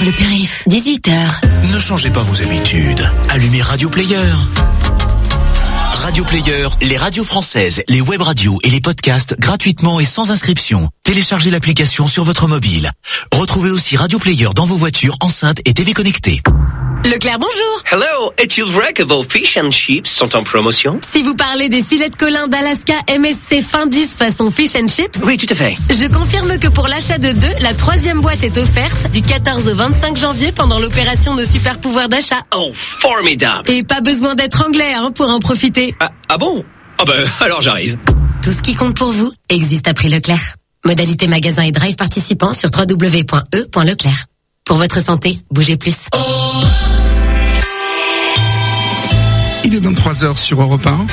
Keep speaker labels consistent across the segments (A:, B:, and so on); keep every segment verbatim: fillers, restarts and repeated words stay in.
A: le périph', dix-huit heures.
B: Ne changez pas vos habitudes. Allumez Radio Player. Radio Player, les radios françaises, les web radios et les podcasts gratuitement et sans inscription. Téléchargez l'application sur votre mobile. Retrouvez aussi Radio Player dans vos voitures, enceintes et T V connectées.
C: Leclerc, bonjour.
D: Hello, est-il vrai que vos fish and chips sont en promotion?
C: Si vous parlez des filets de colin d'Alaska M S C fin dix façon fish and chips.
D: Oui, tout à fait.
C: Je confirme que pour l'achat de deux, la troisième boîte est offerte du quatorze au vingt-cinq janvier pendant l'opération de super pouvoir d'achat.
D: Oh, formidable.
C: Et pas besoin d'être anglais hein, pour en profiter.
D: Ah, ah bon? Ah ben, alors j'arrive.
C: Tout ce qui compte pour vous existe à prix Leclerc. Modalité magasin et drive participants sur w w w point e point leclerc. Pour votre santé, bougez plus.
E: Il est vingt-trois heures sur Europe un.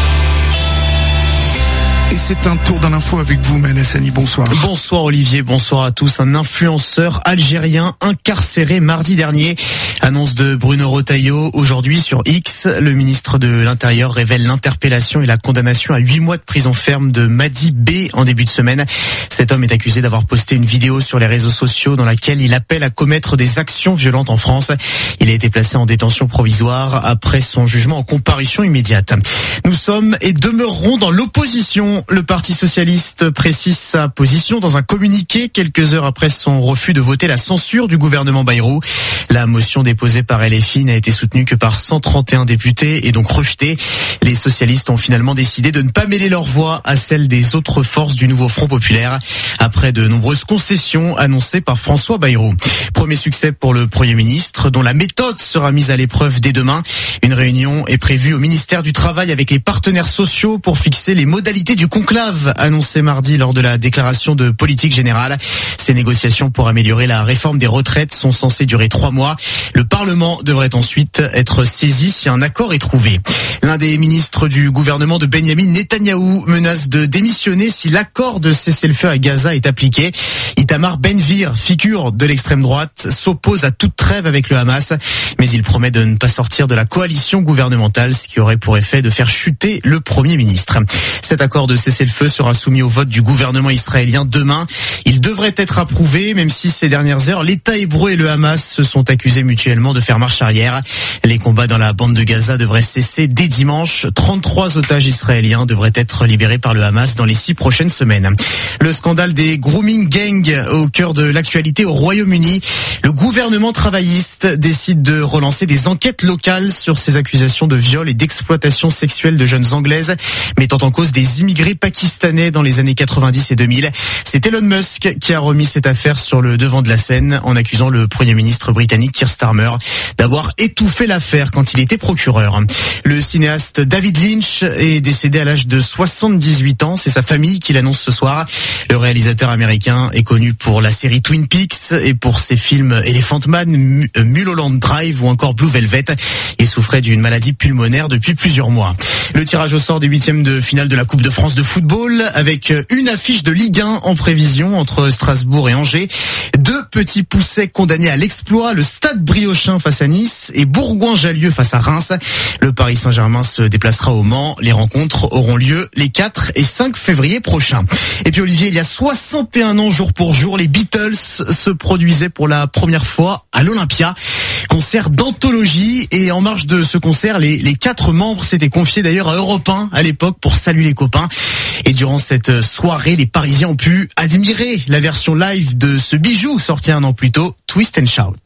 E: Et c'est un tour dans l'info avec vous, Maël Hassani. Bonsoir.
F: Bonsoir Olivier, bonsoir à tous. Un influenceur algérien incarcéré mardi dernier. Annonce de Bruno Retailleau aujourd'hui sur X. Le ministre de l'Intérieur révèle l'interpellation et la condamnation à huit mois de prison ferme de Madi B en début de semaine. Cet homme est accusé d'avoir posté une vidéo sur les réseaux sociaux dans laquelle il appelle à commettre des actions violentes en France. Il a été placé en détention provisoire après son jugement en comparution immédiate. Nous sommes et demeurerons dans l'opposition. Le Parti socialiste précise sa position dans un communiqué quelques heures après son refus de voter la censure du gouvernement Bayrou. La motion déposée par L F I n'a été soutenue que par cent trente et un députés et donc rejetée. Les socialistes ont finalement décidé de ne pas mêler leur voix à celle des autres forces du nouveau Front populaire après de nombreuses concessions annoncées par François Bayrou. Premier succès pour le Premier ministre dont la méthode sera mise à l'épreuve dès demain. Une réunion est prévue au ministère du Travail avec les partenaires sociaux pour fixer les modalités du conclave annoncé mardi lors de la déclaration de politique générale. Ces négociations pour améliorer la réforme des retraites sont censées durer trois mois. Le Parlement devrait ensuite être saisi si un accord est trouvé. L'un des ministres du gouvernement de Benyamin Netanyahou menace de démissionner si l'accord de cessez-le-feu à Gaza est appliqué. Itamar Ben-Gvir, figure de l'extrême droite, s'oppose à toute trêve avec le Hamas, mais il promet de ne pas sortir de la coalition gouvernementale, ce qui aurait pour effet de faire chuter le Premier ministre. Cet accord de cessez-le-feu sera soumis au vote du gouvernement israélien demain. Il devrait être approuvé, même si ces dernières heures, l'État hébreu et le Hamas se sont accusés mutuellement de faire marche arrière. Les combats dans la bande de Gaza devraient cesser dès dimanche. trente-trois otages israéliens devraient être libérés par le Hamas dans les six prochaines semaines. Le scandale des grooming gangs au cœur de l'actualité au Royaume-Uni. Le gouvernement travailliste décide de relancer des enquêtes locales sur ces accusations de viol et d'exploitation sexuelle de jeunes Anglaises, mettant en cause des immigrés pakistanais dans les années quatre-vingt-dix et deux mille. C'est Elon Musk qui a remis cette affaire sur le devant de la scène en accusant le Premier ministre britannique Keir Starmer d'avoir étouffé l'affaire quand il était procureur. Le cinéaste David Lynch est décédé à l'âge de soixante-dix-huit ans. C'est sa famille qui l'annonce ce soir. Le réalisateur américain est connu pour la série Twin Peaks et pour ses films Elephant Man, Mulholland Drive ou encore Blue Velvet. Il souffrait d'une maladie pulmonaire depuis plusieurs mois. Le tirage au sort des huitièmes de finale de la Coupe de France de football avec une affiche de Ligue un en prévision entre Strasbourg et Angers. Deux petits poussets condamnés à l'exploit, le Stade Briochin face à Nice et Bourgoin-Jallieu face à Reims. Le Paris Saint-Germain se déplacera au Mans. Les rencontres auront lieu les quatre et cinq février prochains. Et puis Olivier, il y a soixante et un ans jour pour jour, les Beatles se produisaient pour la première fois à l'Olympia. Concert d'anthologie, et en marge de ce concert, les, les quatre membres s'étaient confiés d'ailleurs à Europe un à l'époque pour saluer les copains. Et durant cette soirée, les Parisiens ont pu admirer la version live de ce bijou sorti un an plus tôt, Twist and Shout.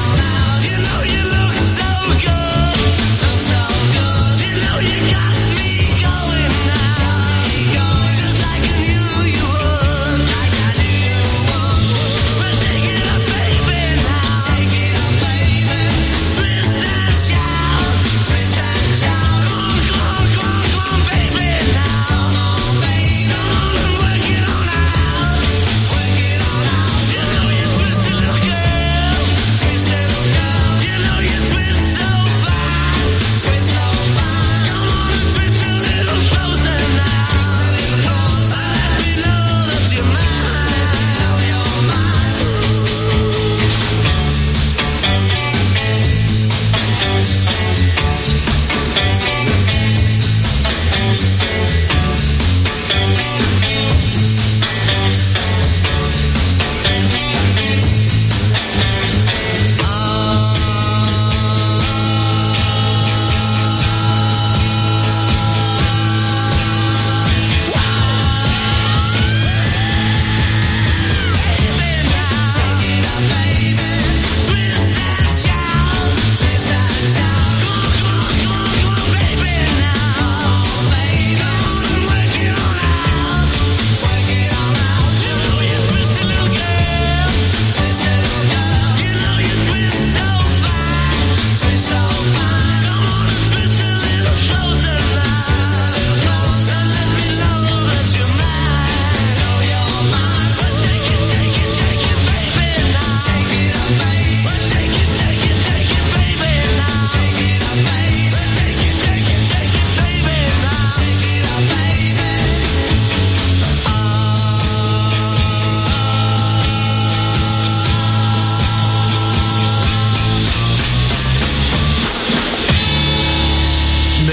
G: You got me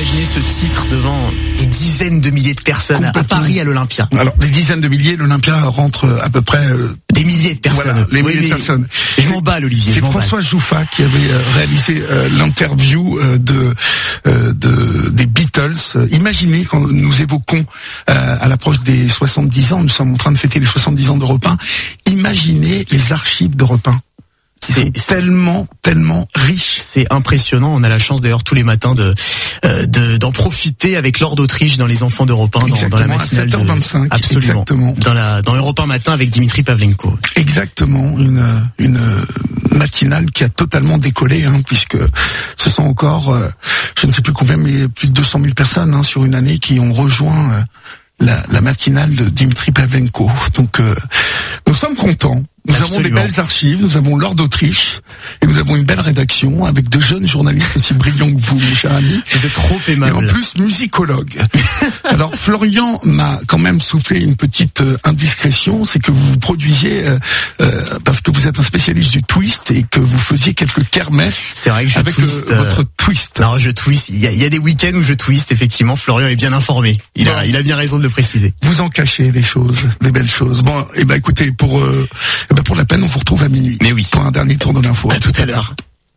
F: imaginez ce titre devant des dizaines de milliers de personnes à Paris, à l'Olympia.
E: Alors, des dizaines de milliers, l'Olympia rentre à peu près... Euh,
F: des milliers de personnes.
E: Voilà, les
F: oui,
E: milliers de personnes.
F: Je m'emballe, Olivier.
E: C'est François Jouffa qui avait euh, réalisé euh, l'interview euh, de, euh, de des Beatles. Imaginez quand nous évoquons euh, à l'approche des soixante-dix ans, nous sommes en train de fêter les soixante-dix ans d'Europe un, imaginez les archives d'Europe un. C'est tellement, tellement riche.
F: C'est impressionnant. On a la chance d'ailleurs tous les matins de, euh, de d'en profiter avec Laure d'Autriche dans les Enfants d'Europe un, dans, dans la matinale
E: à sept heures vingt-cinq.
F: De... Absolument.
E: Exactement.
F: Dans la dans Europe un matin avec Dimitri Pavlenko.
E: Exactement. Une une matinale qui a totalement décollé, hein, puisque ce sont encore, euh, je ne sais plus combien, mais plus de deux cent mille personnes hein, sur une année qui ont rejoint euh, la, la matinale de Dimitri Pavlenko. Donc euh, nous sommes contents. Nous Absolument. avons des belles archives, nous avons Laure d'Autriche et nous avons une belle rédaction avec de jeunes journalistes aussi brillants que vous, mon cher ami.
F: Vous êtes trop aimable.
E: Et en plus, musicologue. Alors, Florian m'a quand même soufflé une petite euh, indiscrétion, c'est que vous produisiez, euh, euh, parce que vous êtes un spécialiste du twist et que vous faisiez quelques kermesses.
F: C'est vrai que je
E: avec
F: twist.
E: Le, votre twist.
F: Non, je twist. Il y a, il y a des week-ends où je twist, effectivement. Florian est bien informé. Il bon. a, il a bien raison de le préciser.
E: Vous en cachez des choses, des belles choses. Bon, et eh ben écoutez, pour euh, eh ben pour la peine, on vous retrouve à minuit.
F: Mais oui.
E: Pour un dernier tour de l'info.
F: À, à tout à l'heure.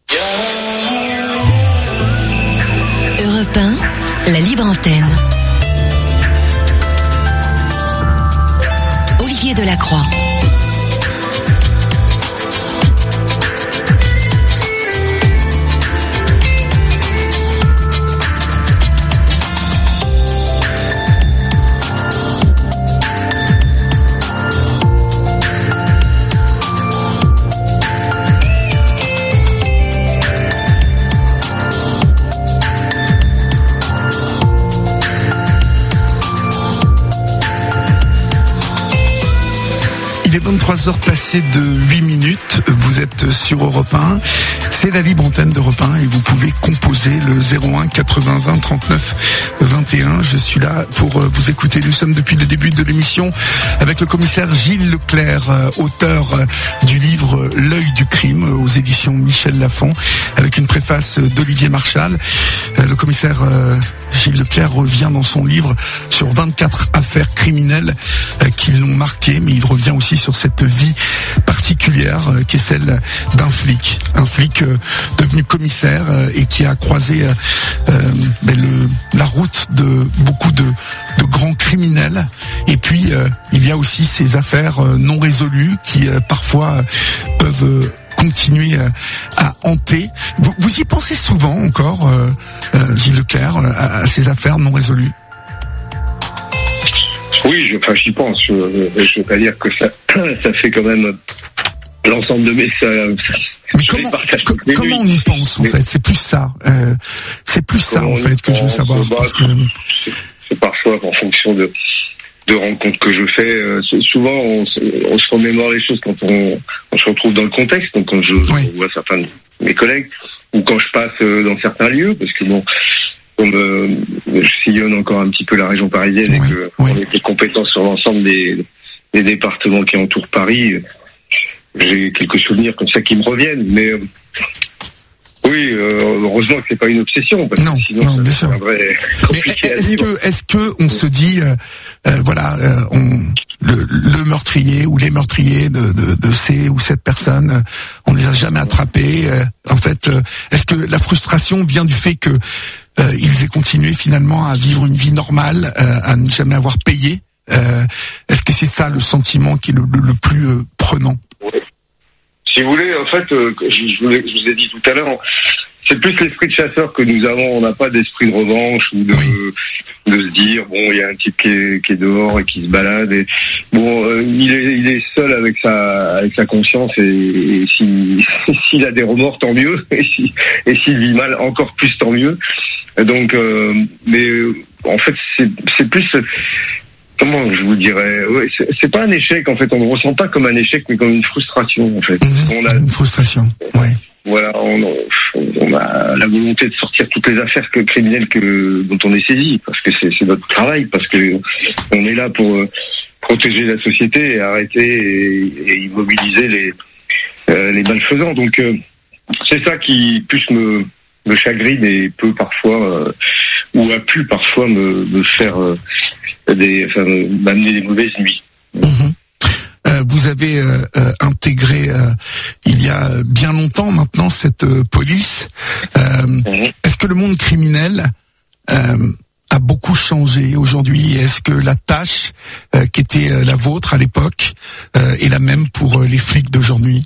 C: Europe un, la libre antenne. Olivier Delacroix.
E: Il est vingt-trois heures passées de huit minutes, vous êtes sur Europe un, c'est la libre antenne d'Europe un et vous pouvez composer le zéro un quatre-vingts vingt trente-neuf vingt et un. Je suis là pour vous écouter. Nous sommes depuis le début de l'émission avec le commissaire Gilles Leclerc, auteur du livre L'œil du crime aux éditions Michel Lafon, avec une préface d'Olivier Marchal. Le commissaire Gilles Leclerc revient dans son livre sur vingt-quatre affaires criminelles qui l'ont marqué, mais il revient aussi sur cette vie particulière euh, qui est celle d'un flic, un flic euh, devenu commissaire euh, et qui a croisé euh, euh, ben le, la route de beaucoup de, de grands criminels. Et puis euh, il y a aussi ces affaires euh, non résolues qui euh, parfois euh, peuvent euh, continuer euh, à hanter. Vous, vous y pensez souvent encore, euh, euh, Gilles Leclerc, à, à ces affaires non résolues?
A: Oui, je, enfin, j'y pense. Je ne veux pas dire que ça, ça fait quand même l'ensemble de mes... Ça,
E: mais comment, com- comment on y pense, en mais, fait? C'est plus ça. Euh, c'est plus ça, en fait, que pense, je veux savoir. Bah, parce que...
A: c'est, c'est parfois en fonction de, de rencontres que je fais. Euh, souvent, on, on se remémore les choses quand on, on se retrouve dans le contexte. Donc, quand je, oui. je vois certains de mes collègues, ou quand je passe dans certains lieux, parce que bon... Comme euh, je sillonne encore un petit peu la région parisienne, oui, et que oui. on était compétent sur l'ensemble des, des départements qui entourent Paris, j'ai quelques souvenirs comme ça qui me reviennent. Mais euh, oui, euh, heureusement que c'est pas une obsession, parce
E: non,
A: que sinon
E: non,
A: ça
E: bien sûr.
A: serait compliqué
E: est-ce
A: à vivre.
E: que, est-ce que on se dit, euh, euh, voilà, euh, on, le, le meurtrier ou les meurtriers de, de, de ces ou cette personne, euh, on les a jamais attrapés. Euh, en fait, euh, est-ce que la frustration vient du fait que Euh, ils aient continué finalement à vivre une vie normale, euh, à ne jamais avoir payé? euh, Est-ce que c'est ça le sentiment qui est le, le, le plus euh, prenant?
A: Ouais. Si vous voulez, en fait, euh, je, je, vous ai, je vous ai dit tout à l'heure, c'est plus l'esprit de chasseur que nous avons. On n'a pas d'esprit de revanche ou de, oui. de se dire, bon, il y a un type qui est, qui est dehors et qui se balade. Et, bon, euh, il, est, il est seul avec sa, avec sa conscience et, et s'il, s'il a des remords, tant mieux. Et, si, et s'il vit mal, encore plus, tant mieux. Donc, euh, mais euh, en fait, c'est, c'est plus... Comment je vous dirais, ouais, c'est, c'est pas un échec, en fait. On ne le ressent pas comme un échec, mais comme une frustration, en fait.
E: Mmh, on a, une frustration, oui.
A: Voilà, on, on a la volonté de sortir toutes les affaires que, criminelles que, dont on est saisi, parce que c'est, c'est notre travail, parce que on est là pour euh, protéger la société et arrêter et, et immobiliser les, euh, les malfaisants. Donc, euh, c'est ça qui plus me, me chagrine et peut parfois euh, ou a pu parfois me, me faire euh, des, enfin, m'amener des mauvaises nuits.
E: Mmh. Euh, vous avez euh, euh, intégré euh, il y a bien longtemps maintenant cette euh, police. Euh, mmh. Est-ce que le monde criminel euh, a beaucoup changé aujourd'hui? Est-ce que la tâche euh, qui était euh, la vôtre à l'époque euh, est la même pour euh, les flics d'aujourd'hui?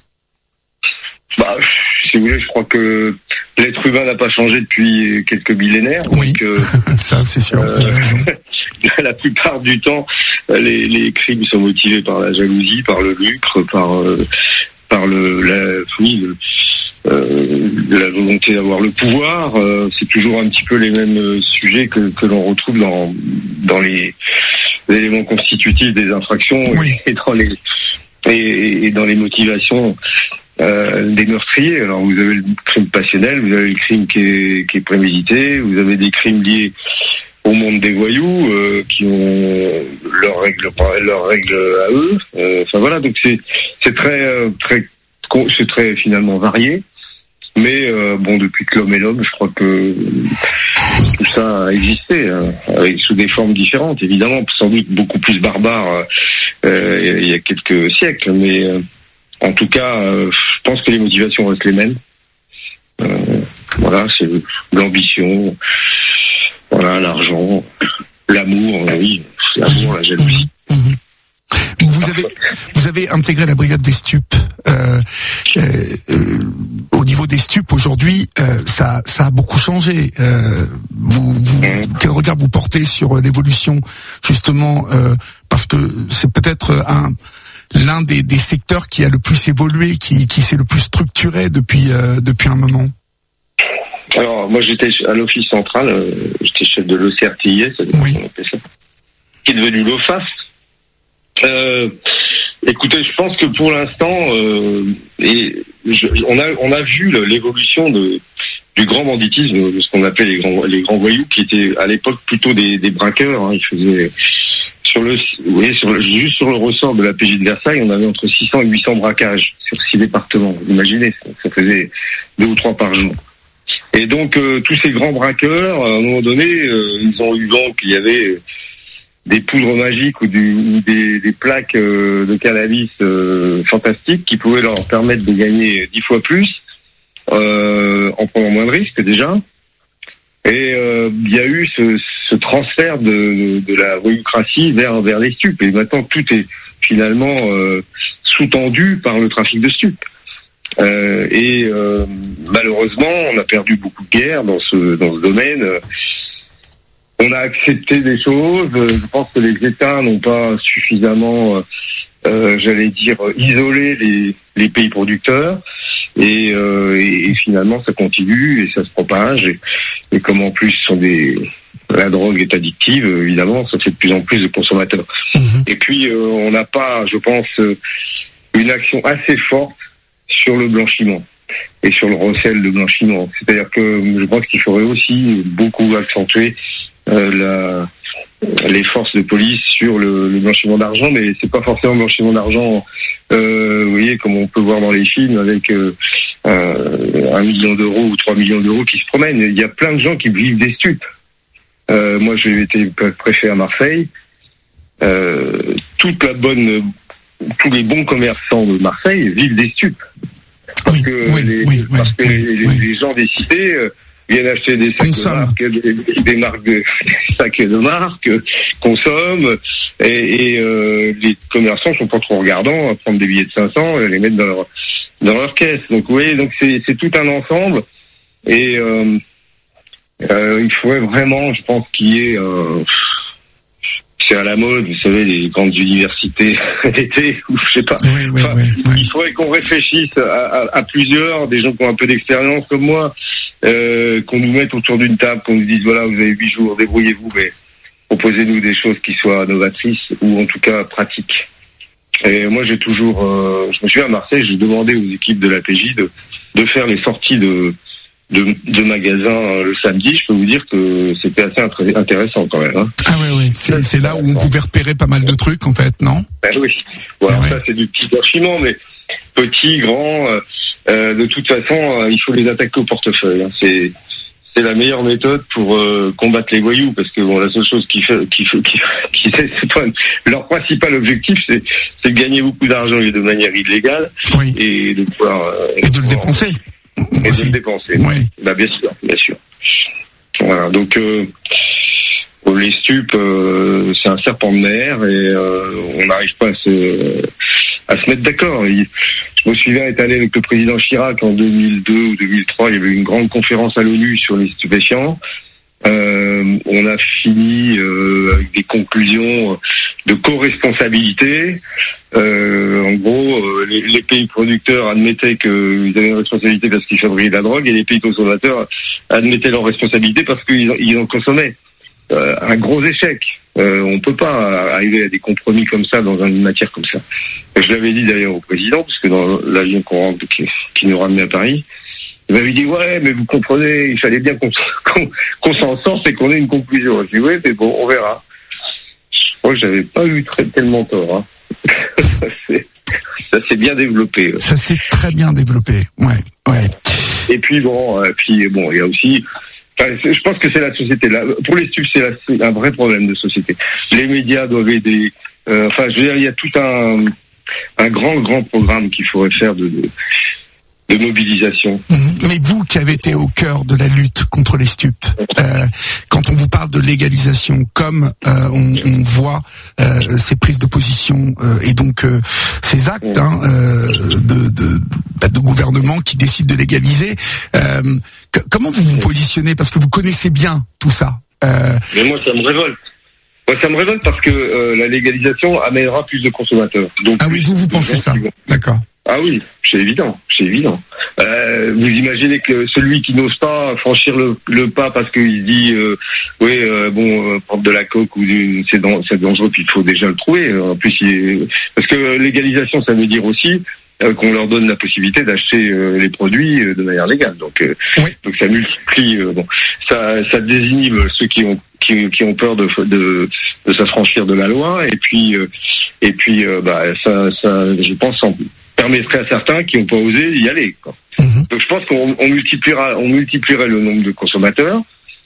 A: Bah, si vous voulez, je crois que l'être humain n'a pas changé depuis quelques millénaires.
E: Oui,
A: donc, euh,
E: ça c'est sûr.
A: Euh,
E: vous avez raison.
A: La plupart du temps, les, les crimes sont motivés par la jalousie, par le lucre, par euh, par le la oui, le, euh, la volonté d'avoir le pouvoir. Euh, c'est toujours un petit peu les mêmes sujets que que l'on retrouve dans dans les, les éléments constitutifs des infractions
E: oui.
A: et dans les et, et dans les motivations euh, des meurtriers. Alors vous avez le crime passionnel, vous avez le crime qui est qui est prémédité, vous avez des crimes liés au monde des voyous euh, qui ont leurs règles leurs règles à eux. Euh, enfin voilà, donc c'est c'est très euh, très c'est très finalement varié. Mais euh, bon, depuis que l'homme est l'homme, je crois que tout ça a existé, hein, avec, sous des formes différentes, évidemment, sans doute beaucoup plus barbares euh, il y a quelques siècles. Mais euh, en tout cas, euh, je pense que les motivations restent les mêmes. Euh, voilà, c'est l'ambition. Voilà, l'argent, l'amour, oui, l'amour, la jalousie.
E: Mmh. Vous avez, vous avez intégré la brigade des stupes. Euh, euh, euh, au niveau des stupes, aujourd'hui, euh, ça, ça a beaucoup changé. Euh, vous, vous, mmh. Quel regard vous portez sur l'évolution, justement, euh, parce que c'est peut-être un l'un des, des secteurs qui a le plus évolué, qui, qui s'est le plus structuré depuis, euh, depuis un moment.
A: Alors, moi, j'étais à l'Office central, euh, j'étais chef de l'O C R T I S,
E: oui.
A: qui est devenu l'O F A S. Euh, écoutez, je pense que pour l'instant, euh, et je, on a on a vu l'évolution de du grand banditisme, de ce qu'on appelait les grands les grands voyous, qui étaient à l'époque plutôt des, des braqueurs. Hein, ils faisaient sur le, vous voyez, sur le, juste sur le ressort de la P J de Versailles, on avait entre six cents et huit cents braquages sur six départements. Vous imaginez, ça, ça faisait deux ou trois par jour. Et donc euh, tous ces grands braqueurs, à un moment donné, euh, ils ont eu vent qu'il y avait des poudres magiques ou, du, ou des, des plaques euh, de cannabis euh, fantastiques qui pouvaient leur permettre de gagner dix fois plus euh, en prenant moins de risques déjà. Et euh, il y a eu ce, ce transfert de, de la voyoucratie vers, vers les stupes. Et maintenant, tout est finalement euh, sous-tendu par le trafic de stupes. Euh, et euh, malheureusement, on a perdu beaucoup de guerres dans ce, dans ce domaine. On a accepté des choses. Je pense que les États n'ont pas suffisamment, euh, j'allais dire, isolé les, les pays producteurs. Et, euh, et, et finalement, ça continue et ça se propage. Et, et comme en plus, sont des, la drogue est addictive, évidemment, ça fait de plus en plus de consommateurs. Mmh. Et puis, euh, on n'a pas, je pense, une action assez forte sur le blanchiment et sur le recel de blanchiment. C'est-à-dire que je pense qu'il faudrait aussi beaucoup accentuer euh, la, les forces de police sur le, le blanchiment d'argent, mais c'est pas forcément le blanchiment d'argent, euh, vous voyez, comme on peut voir dans les films, avec euh, euh, un million d'euros ou trois millions d'euros qui se promènent. Il y a plein de gens qui vivent des stupes. Euh, moi, j'ai été préfet à Marseille. Euh, toute la bonne, tous les bons commerçants de Marseille vivent des stupes. Parce
E: oui,
A: que,
E: oui,
A: les,
E: oui,
A: parce
E: oui,
A: que les,
E: oui.
A: les gens des cités euh, viennent acheter des sacs
E: Consomme.
A: de marque, des, des marques de des sacs de marque, euh, consomment, et, et euh, les commerçants sont pas trop regardants à prendre des billets de cinq cents et les mettre dans leur dans leur caisse. Donc vous voyez, donc c'est c'est tout un ensemble, et euh, euh, il faudrait vraiment, je pense, qu'il y ait euh, c'est à la mode, vous savez, les grandes universités d'été, ou je sais pas.
E: Oui, oui,
A: enfin,
E: oui, oui.
A: Il faudrait qu'on réfléchisse à, à, à plusieurs, des gens qui ont un peu d'expérience comme moi, euh, qu'on nous mette autour d'une table, qu'on nous dise, voilà, vous avez huit jours, débrouillez-vous, mais proposez-nous des choses qui soient novatrices, ou en tout cas pratiques. Et moi, j'ai toujours, euh, je me souviens à Marseille, j'ai demandé aux équipes de la P J de, de faire les sorties de, de, de magasins le samedi. Je peux vous dire que c'était assez intéressant quand même. Hein.
E: Ah ouais, ouais. C'est, c'est là où on pouvait repérer pas mal de trucs en fait, non?
A: Ben oui. Bon, alors
E: ouais.
A: Ça, c'est du petit blanchiment, mais petit, grand. Euh, euh, de toute façon, euh, il faut les attaquer au portefeuille. Hein. C'est c'est la meilleure méthode pour euh, combattre les voyous, parce que bon, la seule chose qui fait, qui fait, qui, qui c'est, c'est pas, leur principal objectif, c'est, c'est de gagner beaucoup d'argent et de manière illégale,
E: oui.
A: et de pouvoir euh,
E: et de le dépenser.
A: Et
E: aussi.
A: de le dépenser.
E: Oui.
A: Bah bien sûr, bien sûr. Voilà, donc euh, les stupes, euh, c'est un serpent de mer, et euh, on n'arrive pas à se à se mettre d'accord. Il, je me souviens être allé avec le président Chirac en deux mille deux ou deux mille trois, il y avait une grande conférence à l'ONU sur les stupéfiants. Euh, on a fini euh, avec des conclusions de co-responsabilité. Euh, en gros, euh, les, les pays producteurs admettaient qu'ils avaient une responsabilité parce qu'ils fabriquaient de la drogue, et les pays consommateurs admettaient leur responsabilité parce qu'ils ils en consommaient. Euh, un gros échec. Euh, on peut pas arriver à des compromis comme ça dans une matière comme ça. Et je l'avais dit d'ailleurs au président, parce que dans l'avion qu'on rentre, qui, qui nous ramenait à Paris, il m'avait dit ouais, mais vous comprenez, il fallait bien qu'on, qu'on, qu'on s'en sorte et qu'on ait une conclusion. Je dis ouais, mais bon, on verra. Je crois que j'avais pas eu très, tellement tort. Hein. ça, s'est, ça s'est bien développé. Ouais.
E: Ça s'est très bien développé. Ouais, ouais.
A: Et puis bon, euh, puis bon, il y a aussi. Enfin, je pense que c'est la société. Là, pour les stupes, c'est, la, c'est un vrai problème de société. Les médias doivent aider. Euh, enfin, je veux dire, il y a tout un, un grand, grand programme qu'il faudrait faire de, de, de mobilisation.
E: Mais vous qui avez été au cœur de la lutte contre les stupes, euh, quand on vous parle de légalisation, comme euh, on, on voit euh, ces prises de position euh, et donc euh, ces actes hein, euh, de, de, bah, de gouvernement qui décident de légaliser, euh, que, comment vous vous positionnez? Parce que vous connaissez bien tout ça. Euh...
A: Mais moi, ça me révolte. Moi, ça me révolte parce que euh, la légalisation amènera plus de consommateurs. Donc,
E: ah oui, vous, vous pensez ça vont... D'accord.
A: Ah oui, c'est évident, c'est évident. Euh, vous imaginez que celui qui n'ose pas franchir le, le pas parce qu'il se dit euh, oui euh, bon euh, prendre de la coke ou du, c'est, dan- c'est dangereux, puis il faut déjà le trouver. En plus, il est... parce que légalisation, ça veut dire aussi euh, qu'on leur donne la possibilité d'acheter euh, les produits euh, de manière légale. Donc, euh,
E: oui.
A: donc ça multiplie. Euh, bon, ça, ça désinhibe ceux qui ont qui, qui ont peur de, de de s'affranchir de la loi. Et puis euh, et puis euh, bah ça ça je pense en permettrait à certains qui n'ont pas osé y aller, quoi. Mmh. Donc je pense qu'on on multipliera, on multiplierait le nombre de consommateurs.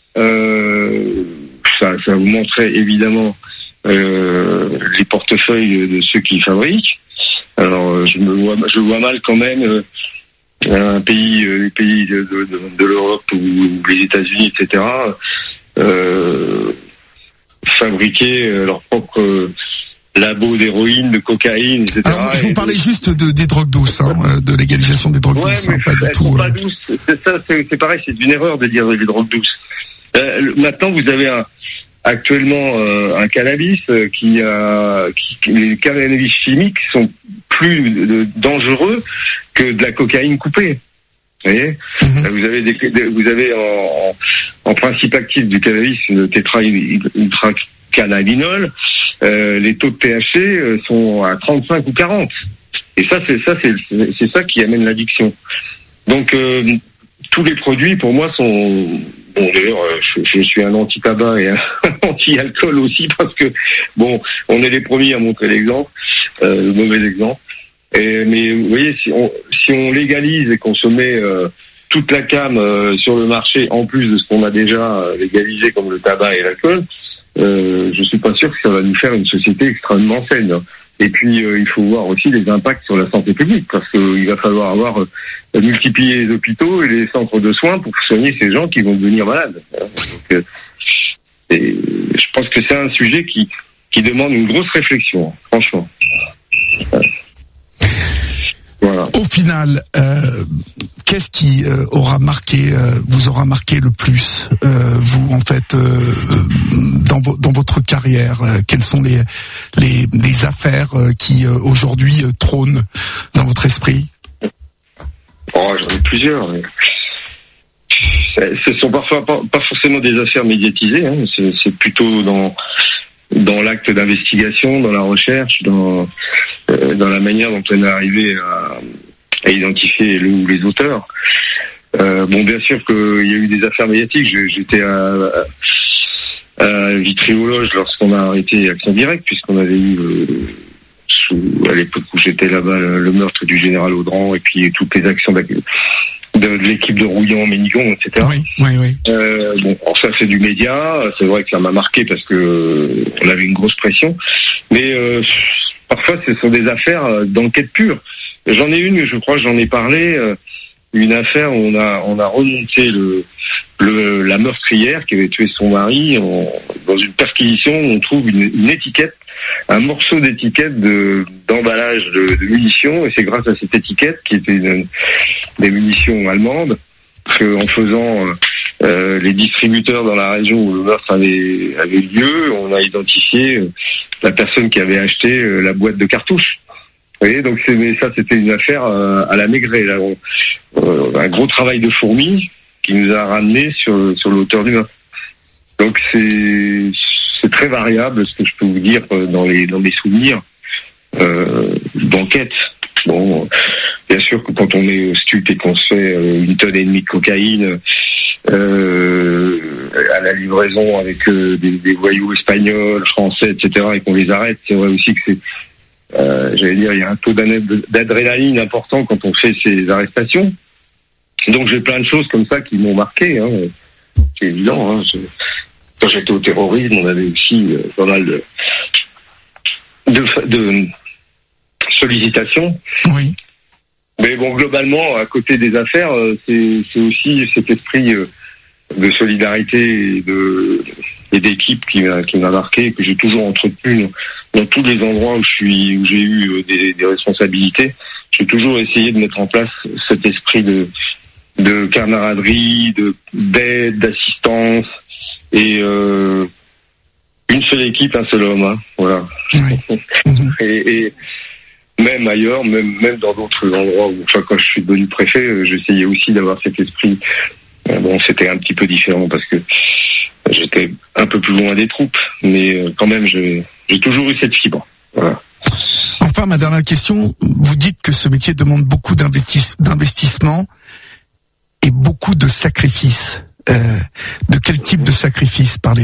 A: Euh, ça, ça vous montrerait évidemment euh, les portefeuilles de ceux qui fabriquent. Alors je me vois, je vois mal quand même euh, un pays, euh, les pays de, de, de, de l'Europe ou, ou les États-Unis, et cetera, euh, fabriquer euh, leur propre euh, labo d'héroïne, de cocaïne, et cetera.
E: Alors, je vous parlais de... juste de, des drogues douces, hein, de légalisation des drogues
A: ouais,
E: douces,
A: mais
E: hein, pas du
A: elles
E: tout.
A: sont
E: euh...
A: pas douces. C'est ça, c'est, c'est pareil, c'est une erreur de dire les drogues douces. Euh, maintenant, vous avez un, actuellement euh, un cannabis euh, qui a, qui, les cannabis chimiques sont plus de, dangereux que de la cocaïne coupée. Vous voyez, mm-hmm. vous avez des, vous avez en, en, en principe actif du cannabis le tétrahydrocannabinol. Euh, les taux de T H C euh, sont à trente-cinq ou quarante. Et ça, c'est ça, c'est, c'est ça qui amène l'addiction. Donc, euh, tous les produits, pour moi, sont... Bon, d'ailleurs, je, je suis un anti-tabac et un anti-alcool aussi, parce que, bon, on est les premiers à montrer l'exemple, euh, le mauvais exemple. Et, mais vous voyez, si on, si on légalise et qu'on se met euh, toute la cam euh, sur le marché, en plus de ce qu'on a déjà légalisé comme le tabac et l'alcool, Euh, je suis pas sûr que ça va nous faire une société extrêmement saine. Et puis euh, il faut voir aussi les impacts sur la santé publique, parce qu'il va falloir avoir euh, multiplié les hôpitaux et les centres de soins pour soigner ces gens qui vont devenir malades. Donc, euh, et je pense que c'est un sujet qui qui demande une grosse réflexion, franchement. Voilà.
E: Au final, euh, qu'est-ce qui euh, aura marqué, euh, vous aura marqué le plus, euh, vous en fait, euh, dans, vo- dans votre carrière, euh, quelles sont les les, les affaires euh, qui euh, aujourd'hui euh, trônent dans votre esprit?
A: Oh, j'en ai plusieurs. Mais... Ce sont parfois pas, pas forcément des affaires médiatisées. Hein. C'est, c'est plutôt dans dans l'acte d'investigation, dans la recherche, dans euh, dans la manière dont on est arrivé à, à identifier le ou les auteurs. Euh, bon, bien sûr qu'il y a eu des affaires médiatiques. J'étais à, à Vitry-aux-Loges lorsqu'on a arrêté Action Directe, puisqu'on avait eu euh, où, à l'époque où j'étais là-bas, le meurtre du général Audran et puis toutes les actions de, de, de l'équipe de Rouillan, Ménigon, et cetera.
E: Oui, oui, oui.
A: Euh, bon, alors ça c'est du média, c'est vrai que ça m'a marqué parce que euh, on avait une grosse pression, mais euh, parfois ce sont des affaires d'enquête pure. J'en ai une, je crois que j'en ai parlé, euh, une affaire où on a on a remonté le, le la meurtrière qui avait tué son mari. On, dans une perquisition, on trouve une, une étiquette, un morceau d'étiquette de d'emballage de, de munitions, et c'est grâce à cette étiquette, qui était une, des munitions allemandes, qu'en faisant euh, les distributeurs dans la région où le meurtre avait avait lieu, on a identifié la personne qui avait acheté la boîte de cartouches. Vous voyez, donc c'est, mais ça c'était une affaire euh, à la Maigret, là, on, euh, un gros travail de fourmi qui nous a ramené sur sur l'auteur du meurtre. Donc c'est c'est très variable ce que je peux vous dire dans les dans mes souvenirs euh, d'enquête. Bon, bien sûr que quand on est au stup et qu'on se fait euh, une tonne et demie de cocaïne euh, à la livraison avec euh, des, des voyous espagnols, français, et cetera, et qu'on les arrête, c'est vrai aussi que c'est Euh, j'allais dire, il y a un taux d'adrénaline important quand on fait ces arrestations. Donc j'ai plein de choses comme ça qui m'ont marqué. Hein. C'est évident. Hein. Je, quand j'étais au terrorisme, on avait aussi euh, pas mal de, de, de sollicitations.
E: Oui.
A: Mais bon, globalement, à côté des affaires, c'est, c'est aussi cet esprit euh, de solidarité et, de, et d'équipe qui m'a, qui m'a marqué, que j'ai toujours entretenu dans tous les endroits où je suis, où j'ai eu des, des responsabilités. J'ai toujours essayé de mettre en place cet esprit de, de camaraderie, de, d'aide, d'assistance, et euh, une seule équipe, un seul homme, hein, voilà.
E: Oui.
A: et, et même ailleurs, même, même dans d'autres endroits où, enfin, quand je suis devenu préfet, j'essayais aussi d'avoir cet esprit. Bon, c'était un petit peu différent parce que j'étais un peu plus loin des troupes, mais quand même, j'ai, j'ai toujours eu cette fibre. Voilà.
E: Enfin, ma dernière question, vous dites que ce métier demande beaucoup d'investis- d'investissement et beaucoup de sacrifices. Euh, de quel type de sacrifices parlez-vous ?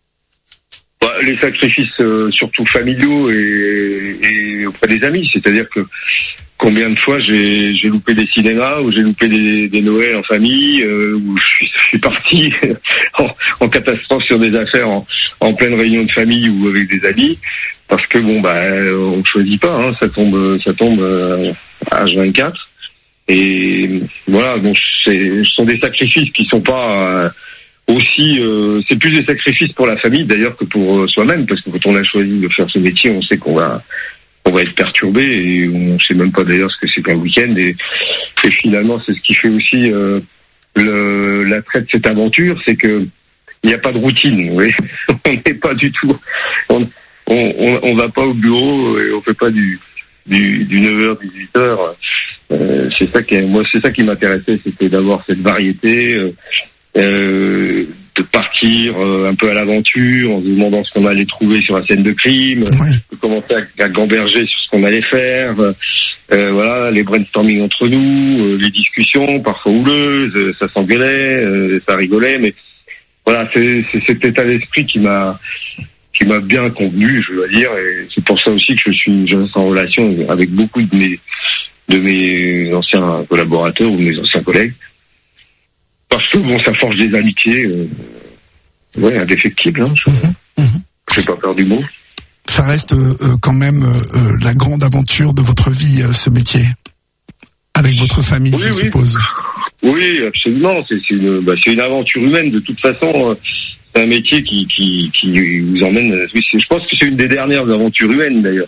A: Bah, les sacrifices euh, surtout familiaux et, et auprès des amis, c'est-à-dire que combien de fois j'ai, j'ai loupé des cinémas, ou j'ai loupé des, des Noëls en famille, euh, où je suis, je suis parti en, en catastrophe sur des affaires en, en pleine réunion de famille ou avec des amis, parce que bon bah on choisit pas, hein, ça tombe, ça tombe euh, à H vingt-quatre, et voilà, donc c'est, ce sont des sacrifices qui sont pas euh, aussi, euh, c'est plus des sacrifices pour la famille d'ailleurs que pour euh, soi-même, parce que quand on a choisi de faire ce métier, on sait qu'on va on va être perturbé, et on ne sait même pas d'ailleurs ce que c'est qu'un week-end, et, et finalement c'est ce qui fait aussi euh, le, l'attrait de cette aventure, c'est que il n'y a pas de routine, vous voyez. On n'est pas du tout, on, on, on, on va pas au bureau et on fait pas du, du, du neuf heures dix-huit heures. Euh, c'est ça qui, moi c'est ça qui m'intéressait, c'était d'avoir cette variété, euh, euh, de partir euh, un peu à l'aventure en se demandant ce qu'on allait trouver sur la scène de crime,
E: Oui.
A: de commencer à, à gamberger sur ce qu'on allait faire, euh, voilà, les brainstorming entre nous, euh, les discussions parfois houleuses, euh, ça s'engueulait, euh, ça rigolait, mais voilà, c'est, c'est cet état d'esprit qui m'a qui m'a bien convenu, je dois dire, et c'est pour ça aussi que je suis je reste en relation avec beaucoup de mes de mes anciens collaborateurs ou de mes anciens collègues. Parce que bon, ça forge des amitiés, euh, ouais, indéfectibles. Hein, je
E: Mmh.
A: j'ai pas peur du mot.
E: Ça reste euh, quand même euh, la grande aventure de votre vie, euh, ce métier, avec votre famille,
A: Oui,
E: je
A: oui.
E: suppose.
A: Oui, absolument. C'est, c'est, une, bah, c'est une aventure humaine. De toute façon, euh, c'est un métier qui, qui, qui vous emmène. Oui, c'est, je pense que c'est une des dernières aventures humaines d'ailleurs.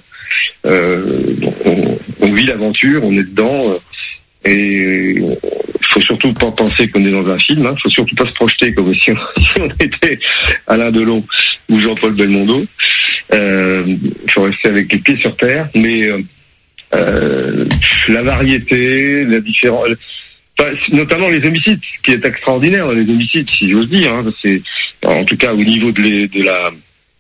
A: Euh, on, on vit l'aventure, on est dedans. Euh, Et il faut surtout pas penser qu'on est dans un film, hein. Il faut surtout pas se projeter comme si on, si on était Alain Delon ou Jean-Paul Belmondo. Euh, il faut rester avec les pieds sur terre, mais euh, la variété, la différence, enfin, notamment les homicides, ce qui est extraordinaire, les homicides, si j'ose dire, hein, c'est en tout cas au niveau de, les, de la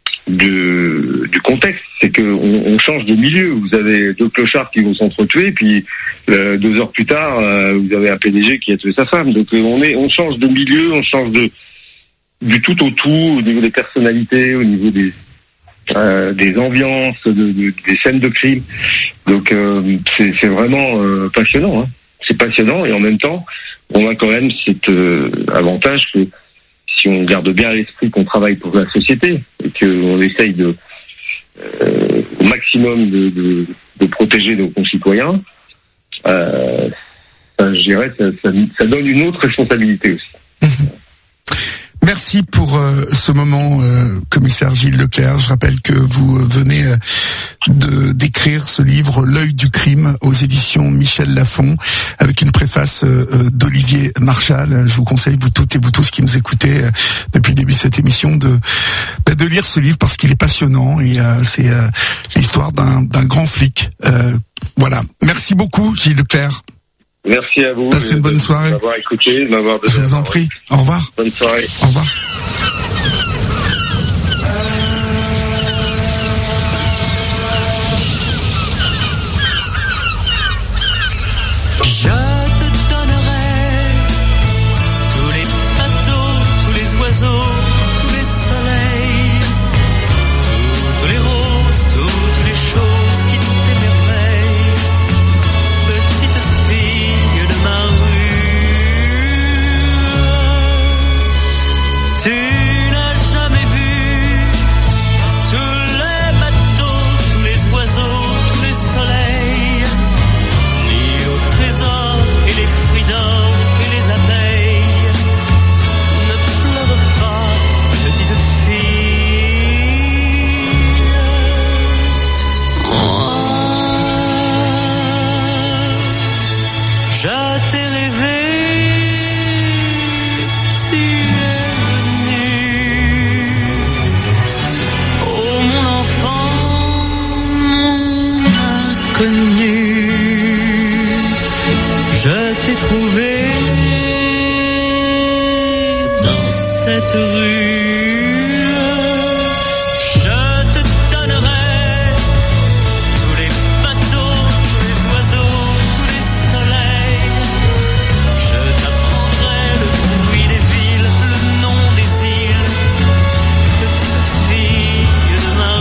A: De, du contexte, c'est que on, on change de milieu. Vous avez deux clochards qui vont s'entretuer, puis euh, deux heures plus tard, euh, vous avez un P D G qui a tué sa femme. Donc euh, on est, on change de milieu, on change de du tout au tout, au niveau des personnalités, au niveau des euh, des ambiances, de, de, des scènes de crime. Donc euh, c'est, c'est vraiment euh, passionnant. Hein. C'est passionnant et en même temps, on a quand même cet euh, avantage que si on garde bien à l'esprit qu'on travaille pour la société et qu'on essaye de euh, au maximum de, de, de protéger nos concitoyens, euh, ça, je dirais, ça, ça, ça donne une autre responsabilité aussi.
E: Merci pour euh, ce moment, euh, commissaire Gilles Leclerc. Je rappelle que vous euh, venez euh, de d'écrire ce livre, L'œil du crime, aux éditions Michel Lafon, avec une préface euh, d'Olivier Marchal. Je vous conseille, vous toutes et vous tous qui nous écoutez euh, depuis le début de cette émission, de bah, de lire ce livre parce qu'il est passionnant et euh, c'est euh, l'histoire d'un d'un grand flic. Euh, voilà. Merci beaucoup, Gilles Leclerc.
A: Merci à vous.
E: Passez une bonne soirée.
A: De m'avoir écouté, de m'avoir donné.
E: Je vous en prie. Au revoir.
A: Bonne soirée.
E: Au revoir.
G: Je te donnerai tous les bateaux, tous les oiseaux, tous les soleils, toutes les roses, toutes les choses qui t'émerveillent, petite fille de ma rue. Tu n'as jamais vu tous les bateaux, tous les oiseaux, tous les soleils, ni au trésor et les fruits d'or et les abeilles. Ne pleure pas, petite fille. Moi, je t'ai rêvé, tu es venu. Oh mon enfant, mon inconnu, je t'ai trouvé dans cette rue. Je te donnerai tous les bateaux, tous les oiseaux, tous les soleils. Je t'apprendrai le bruit des villes, le nom des îles, petite fille de ma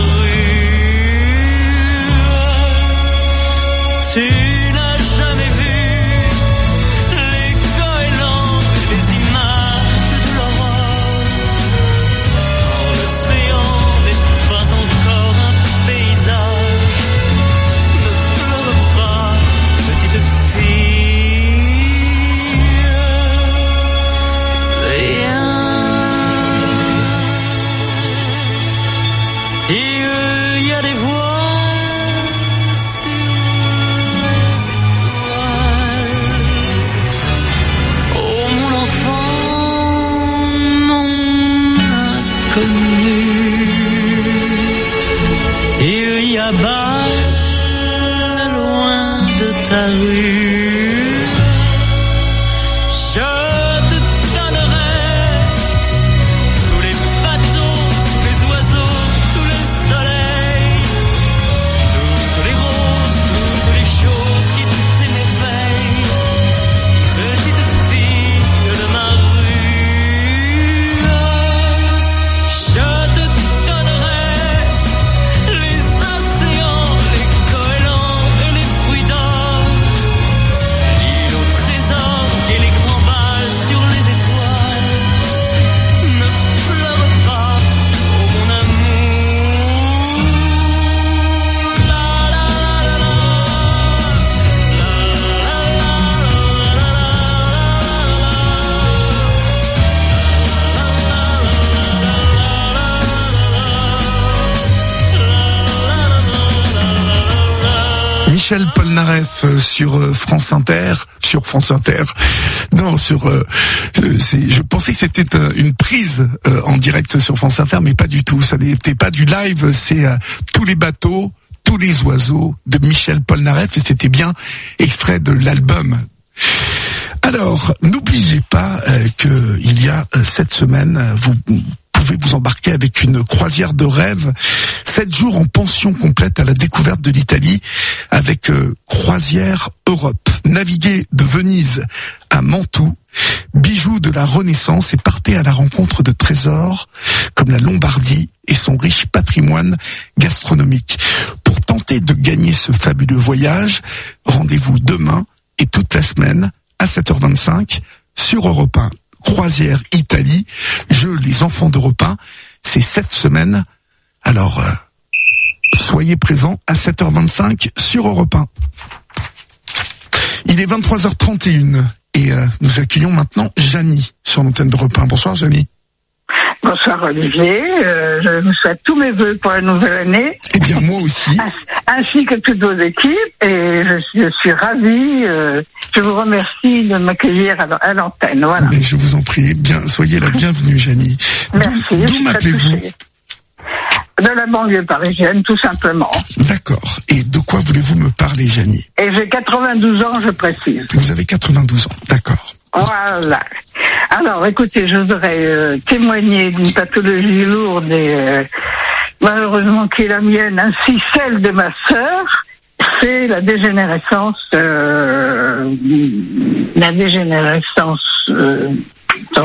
G: rue. Tu n'as jamais vu les goélands et les images de l'aurore. Quand l'océan n'est pas encore un paysage, ne pleure pas, petite fille. Viens. Il y a des voiles sur les étoiles. Oh mon enfant, non inconnu, il y a bas loin de ta rue. Je te donnerai tous les bateaux, tous les oiseaux, tous les soleils, toutes les roses, toutes les choses qui t'émerveillent, petite fille de ma rue. Je te donnerai les océans, les goélands et les fruits d'or, l'île au trésor et les grands bals sur les étoiles. Ne pleure pas, oh mon amour. La la la la la
E: Michel Polnareff euh, sur euh, France Inter, sur France Inter. Non, sur. Euh, euh, c'est, je pensais que c'était euh, une prise euh, en direct sur France Inter, mais pas du tout. Ça n'était pas du live. C'est euh, tous les bateaux, tous les oiseaux de Michel Polnareff, et c'était bien extrait de l'album. Alors, n'oubliez pas euh, que il y a euh, cette semaine, vous pouvez vous embarquer avec une croisière de rêve. Sept jours en pension complète à la découverte de l'Italie avec euh, Croisière Europe. Naviguez de Venise à Mantoue, bijoux de la Renaissance et partez à la rencontre de trésors comme la Lombardie et son riche patrimoine gastronomique. Pour tenter de gagner ce fabuleux voyage, rendez-vous demain et toute la semaine à sept heures vingt-cinq sur Europe un. Croisière Italie, jeu Les Enfants d'Europe un, c'est cette semaine. Alors, euh, soyez présents à sept heures vingt-cinq sur Europe un. Il est vingt-trois heures trente et une et euh, nous accueillons maintenant Janie sur l'antenne d'Europe un. Bonsoir Janie.
H: Bonsoir Olivier, euh, je vous souhaite tous mes vœux pour la nouvelle année.
E: Eh bien moi aussi.
H: Ainsi que toutes vos équipes, et je suis, je suis ravie, euh, je vous remercie de m'accueillir à, à l'antenne. Voilà.
E: Mais je vous en prie, bien, soyez la bienvenue Janie.
H: Merci.
E: D'où m'appelez-vous ?
H: De la banlieue parisienne, tout simplement.
E: D'accord. Et de quoi voulez-vous me parler, Janie ?
H: Et j'ai quatre-vingt-douze ans, je précise.
E: Vous avez quatre-vingt-douze ans, d'accord.
H: Voilà. Alors, écoutez, je voudrais euh, témoigner d'une pathologie lourde et euh, malheureusement qui est la mienne, ainsi celle de ma sœur. C'est la dégénérescence, euh, la dégénérescence. Euh, dans,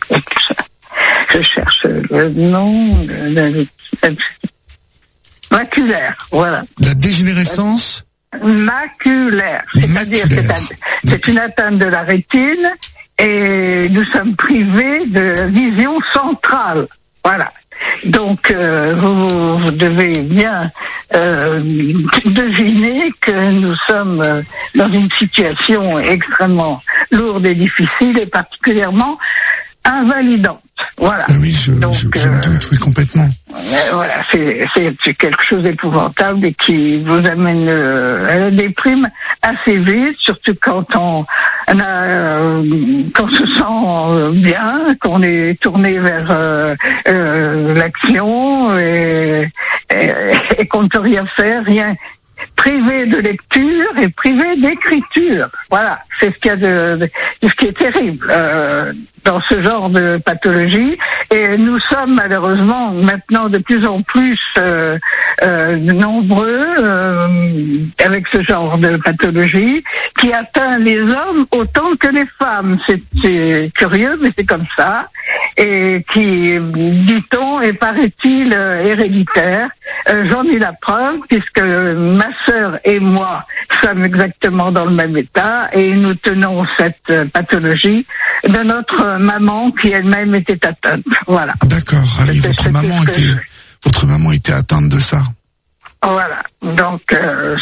H: je cherche le nom. De, de, de, maculaire, voilà.
E: La dégénérescence
H: maculaire, c'est-à-dire c'est, un, c'est une atteinte de la rétine et nous sommes privés de la vision centrale. Voilà. Donc euh, vous, vous devez bien euh, deviner que nous sommes euh, dans une situation extrêmement lourde et difficile et particulièrement invalidante. Voilà.
E: Ah oui, je, Donc, je, je me doute, oui, complètement.
H: Euh, voilà, c'est, c'est quelque chose d'épouvantable et qui vous amène euh, à la déprime assez vite, surtout quand on, on a, euh, qu'on se sent bien, qu'on est tourné vers euh, euh, l'action et, et, et qu'on ne peut rien faire, rien. Privé de lecture et privé d'écriture. Voilà, c'est ce qu'il y a de, de, de ce qui est terrible euh, dans ce genre de pathologie. Et nous sommes malheureusement maintenant de plus en plus euh, euh, nombreux euh, avec ce genre de pathologie qui atteint les hommes autant que les femmes. C'est, c'est curieux, mais c'est comme ça. Et qui, dit-on, et paraît-il euh, héréditaire. Euh, j'en ai la preuve puisque ma sœur et moi sommes exactement dans le même état et nous tenons cette euh, pathologie de notre maman qui elle-même était atteinte. Voilà.
E: D'accord. Allez, votre maman était, je... votre maman était atteinte de ça.
H: Voilà. Donc, euh,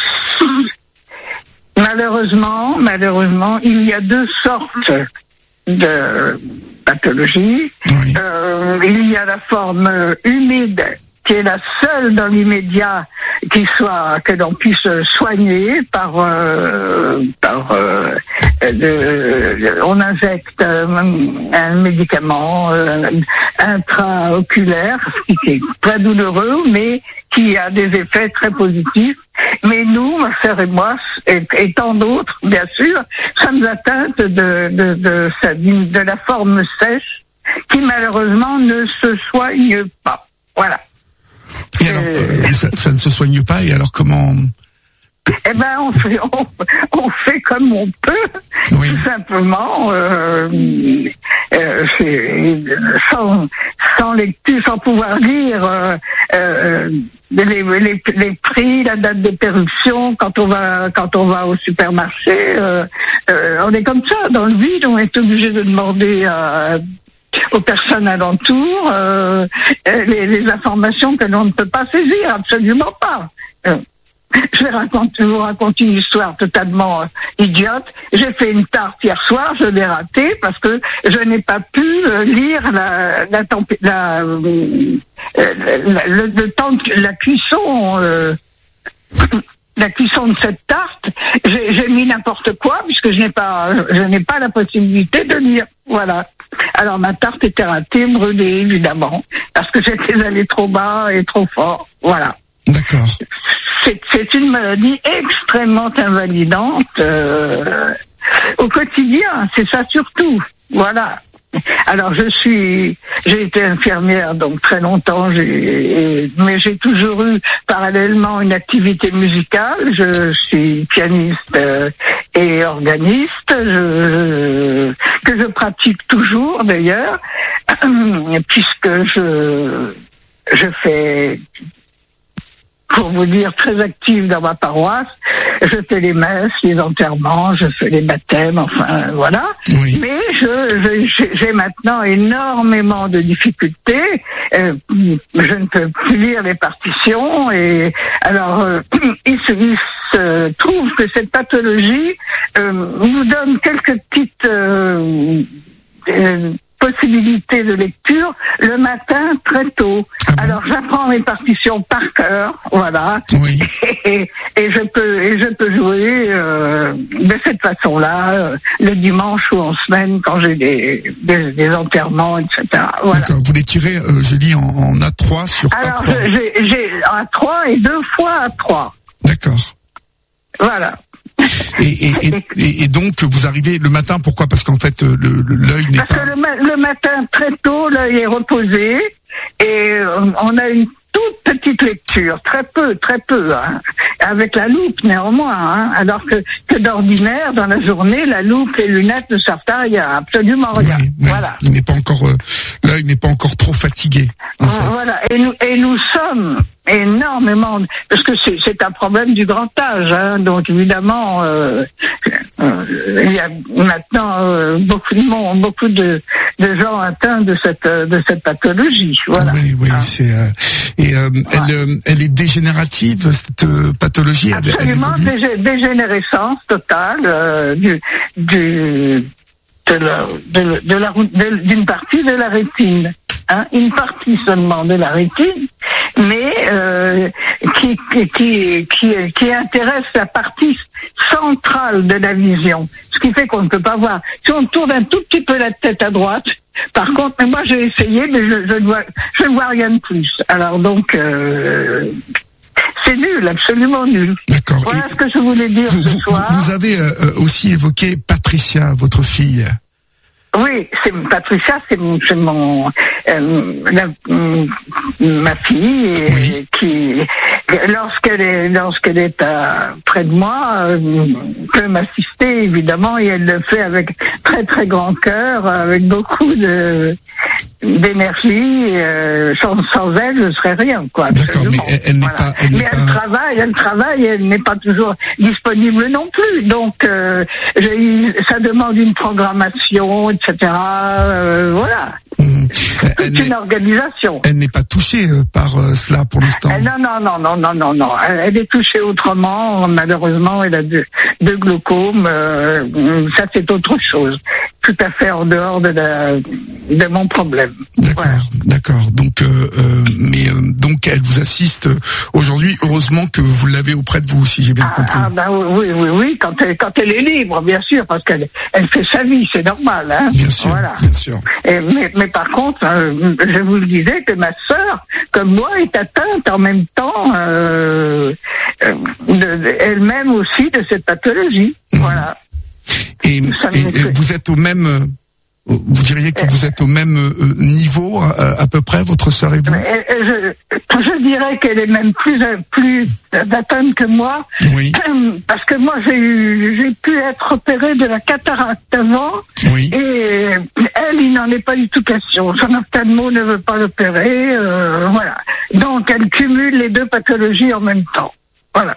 H: malheureusement, malheureusement, il y a deux sortes de pathologies. Oui. Euh, il y a la forme humide qui est la seule dans l'immédiat qui soit que l'on puisse soigner par euh, par euh, de, on injecte euh, un médicament euh, intraoculaire qui est très douloureux mais qui a des effets très positifs. Mais nous, ma sœur et moi, et, et tant d'autres, bien sûr, sommes atteintes de de, de, de, de la forme sèche qui malheureusement ne se soigne pas. Voilà.
E: Et alors, euh, ça, ça ne se soigne pas, et alors comment...
H: Eh ben, on fait, on, on fait comme on peut, oui. Tout simplement, euh, euh, c'est, sans, sans lecture, sans pouvoir lire euh, euh, les, les, les prix, la date de péremption, quand on va, quand on va au supermarché, euh, euh, on est comme ça, dans le vide, on est obligé de demander à... aux personnes alentour, euh, les, les informations que l'on ne peut pas saisir, absolument pas. Euh, je vais raconter, vous raconter une histoire totalement euh, idiote. J'ai fait une tarte hier soir, je l'ai ratée parce que je n'ai pas pu euh, lire la, la, tempé- la, euh, la le, le temps de la cuisson. Euh, la cuisson de cette tarte, j'ai, j'ai mis n'importe quoi puisque je n'ai pas, je n'ai pas la possibilité de lire. Voilà. Alors ma tarte était ratée, brûlée évidemment, parce que j'étais allée trop bas et trop fort. Voilà.
E: D'accord.
H: C'est, c'est une maladie extrêmement invalidante euh, au quotidien. C'est ça surtout. Voilà. alors je suis, j'ai été infirmière donc très longtemps, j'ai, et, mais j'ai toujours eu parallèlement une activité musicale. Je suis pianiste euh, et organiste, je, que je pratique toujours d'ailleurs, puisque je, je fais, pour vous dire, très active dans ma paroisse. Je fais les messes, les enterrements, je fais les baptêmes, enfin voilà.
E: Oui.
H: Mais je, je, j'ai maintenant énormément de difficultés. Euh, je ne peux plus lire les partitions. Et alors, euh, il, se, il se trouve que cette pathologie euh, nous donne quelques petites euh, euh, possibilité de lecture le matin très tôt.
E: Ah bon?
H: Alors j'apprends mes partitions par cœur, voilà,
E: Oui.
H: et, et je peux et je peux jouer euh, de cette façon-là euh, le dimanche ou en semaine quand j'ai des, des, des enterrements, et cetera. Voilà.
E: D'accord. Vous les tirez, euh, je lis en, en A trois sur
H: Alors
E: A trois.
H: je- j'ai, j'ai à trois et deux fois à trois.
E: D'accord.
H: Voilà.
E: Et, et, et, et, et donc vous arrivez le matin, pourquoi? Parce qu'en fait euh, le, le- l'œil n'est
H: Parce
E: pas.
H: que le, ma- le matin, très tôt, l'œil est reposé et euh, on a une toute petite lecture, très peu, très peu, hein, avec la loupe néanmoins, hein, alors que, que d'ordinaire, dans la journée, la loupe et les lunettes ne servent à rien, absolument rien.
E: Oui, oui.
H: Voilà.
E: Il n'est pas encore euh, l'œil n'est pas encore trop fatigué. En fait.
H: Voilà, et nous, et nous sommes énormément, parce que c'est, c'est un problème du grand âge, hein, donc évidemment, euh, euh, il y a maintenant euh, beaucoup de monde, beaucoup de, de gens atteints de cette de cette pathologie, voilà.
E: Oui, oui,
H: Hein.
E: c'est euh, et euh, elle, euh, elle est dégénérative cette euh, pathologie. Elle, elle
H: Absolument,
E: évolue.
H: dégé- dégénérescence totale euh, du, du, de la, de, de la, de- d'une partie de la rétine. Hein, une partie seulement de la rétine, mais euh, qui, qui, qui, qui, qui intéresse la partie centrale de la vision. Ce qui fait qu'on ne peut pas voir. Si on tourne un tout petit peu la tête à droite, par contre, mais moi j'ai essayé, mais je, je ne vois, je ne vois rien de plus. Alors donc, euh, c'est nul, absolument nul.
E: D'accord.
H: Voilà
E: Et
H: ce que je voulais dire
E: vous,
H: ce
E: vous,
H: soir.
E: vous avez euh, aussi évoqué Patricia, votre fille.
H: Oui, c'est Patricia, c'est mon, c'est mon euh, la, mm, ma fille et,
E: Oui.
H: qui, lorsqu'elle est lorsqu'elle est à, près de moi, euh, peut m'assister évidemment et elle le fait avec très très grand cœur, avec beaucoup de d'énergie. Euh, sans, sans elle, je serais rien, quoi.
E: D'accord, mais
H: absolument.
E: elle, elle n'est
H: Voilà.
E: pas. Elle
H: Mais
E: n'est
H: elle
E: pas...
H: travaille, elle travaille, elle n'est pas toujours disponible non plus. Donc, euh, j'ai- ça demande une programmation, et cetera. Euh, voilà,
E: Mmh. Elle,
H: toute
E: n'est-
H: une organisation.
E: elle n'est pas touchée euh, par euh, cela pour l'instant.
H: Euh, non, non, non, non, non, non, non. Elle, elle est touchée autrement. Malheureusement, elle a de, de glaucome. Euh, ça, c'est autre chose. Tout à fait en dehors de, la, de mon problème.
E: D'accord,
H: Voilà.
E: d'accord. Donc, euh, euh, mais euh, donc elle vous assiste euh, aujourd'hui. Heureusement que vous l'avez auprès de vous, si j'ai bien
H: Ah,
E: compris.
H: ah, bah oui, oui, oui, quand elle, quand elle est libre, bien sûr, parce qu'elle elle fait sa vie, c'est normal. Hein.
E: Bien sûr,
H: Voilà.
E: bien sûr.
H: Et, mais, mais par contre, euh, je vous le disais que ma sœur, comme moi, est atteinte en même temps, euh, euh, de- de- elle-même aussi de cette pathologie. Voilà.
E: Et,
H: Ça
E: et-
H: me
E: et
H: fait-
E: vous êtes au même. euh, Vous diriez que vous êtes au même euh, niveau à, à peu près, votre sœur et vous.
H: Et- et je, je dirais qu'elle est même plus plus atteinte que moi,
E: Oui,
H: parce que moi j'ai eu j'ai pu être opérée de la cataracte avant.
E: oui.
H: Et elle, il n'en est pas du tout question. Son ophtalmo ne veut pas l'opérer, euh, voilà. Donc elle cumule les deux pathologies en même temps. Voilà.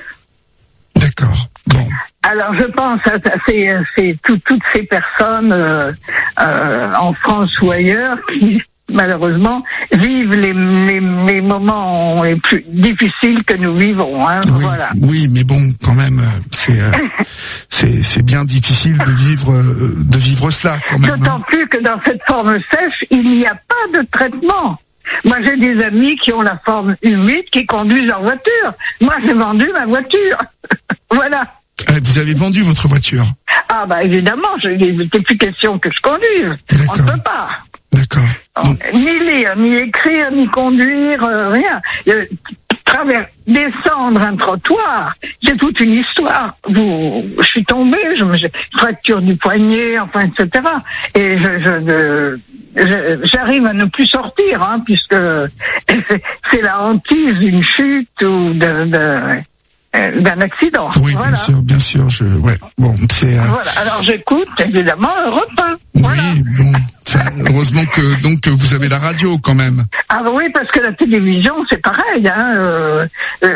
E: D'accord. Bon.
H: Alors je pense à, à ces, ces- tout- toutes ces personnes euh, euh, en France ou ailleurs qui malheureusement vivent les, les, les moments les plus difficiles que nous vivons. Hein,
E: Oui,
H: voilà.
E: oui, mais bon, quand même, euh, c'est euh, c'est c'est bien difficile de vivre euh, de vivre cela quand même.
H: D'autant
E: hein.
H: plus que dans cette forme sèche, il n'y a pas de traitement. Moi, j'ai des amis qui ont la forme humide, qui conduisent leur voiture. Moi, j'ai vendu ma voiture. Voilà.
E: Ah, vous avez vendu votre voiture.
H: Ah, bah évidemment, je- il n'était plus question que je conduise. On
E: D'accord.
H: ne peut pas.
E: D'accord. Donc,
H: Ni lire, ni écrire, ni conduire, euh, rien. Euh, traver- descendre un trottoir, c'est toute une histoire. Vous, je suis tombée, je me j'ai fracture du poignet, enfin, et cetera. Et je, je, je, j'arrive à ne plus sortir, hein, puisque c'est, c'est la hantise d'une chute ou de, de d'un accident.
E: Oui, voilà. bien sûr, bien sûr. Je, ouais, bon, c'est. Euh...
H: Voilà. Alors j'écoute évidemment Europe un. Voilà.
E: Oui, bon. Ça, heureusement que donc vous avez la radio quand même.
H: Ah oui, parce que la télévision c'est pareil. Hein, euh,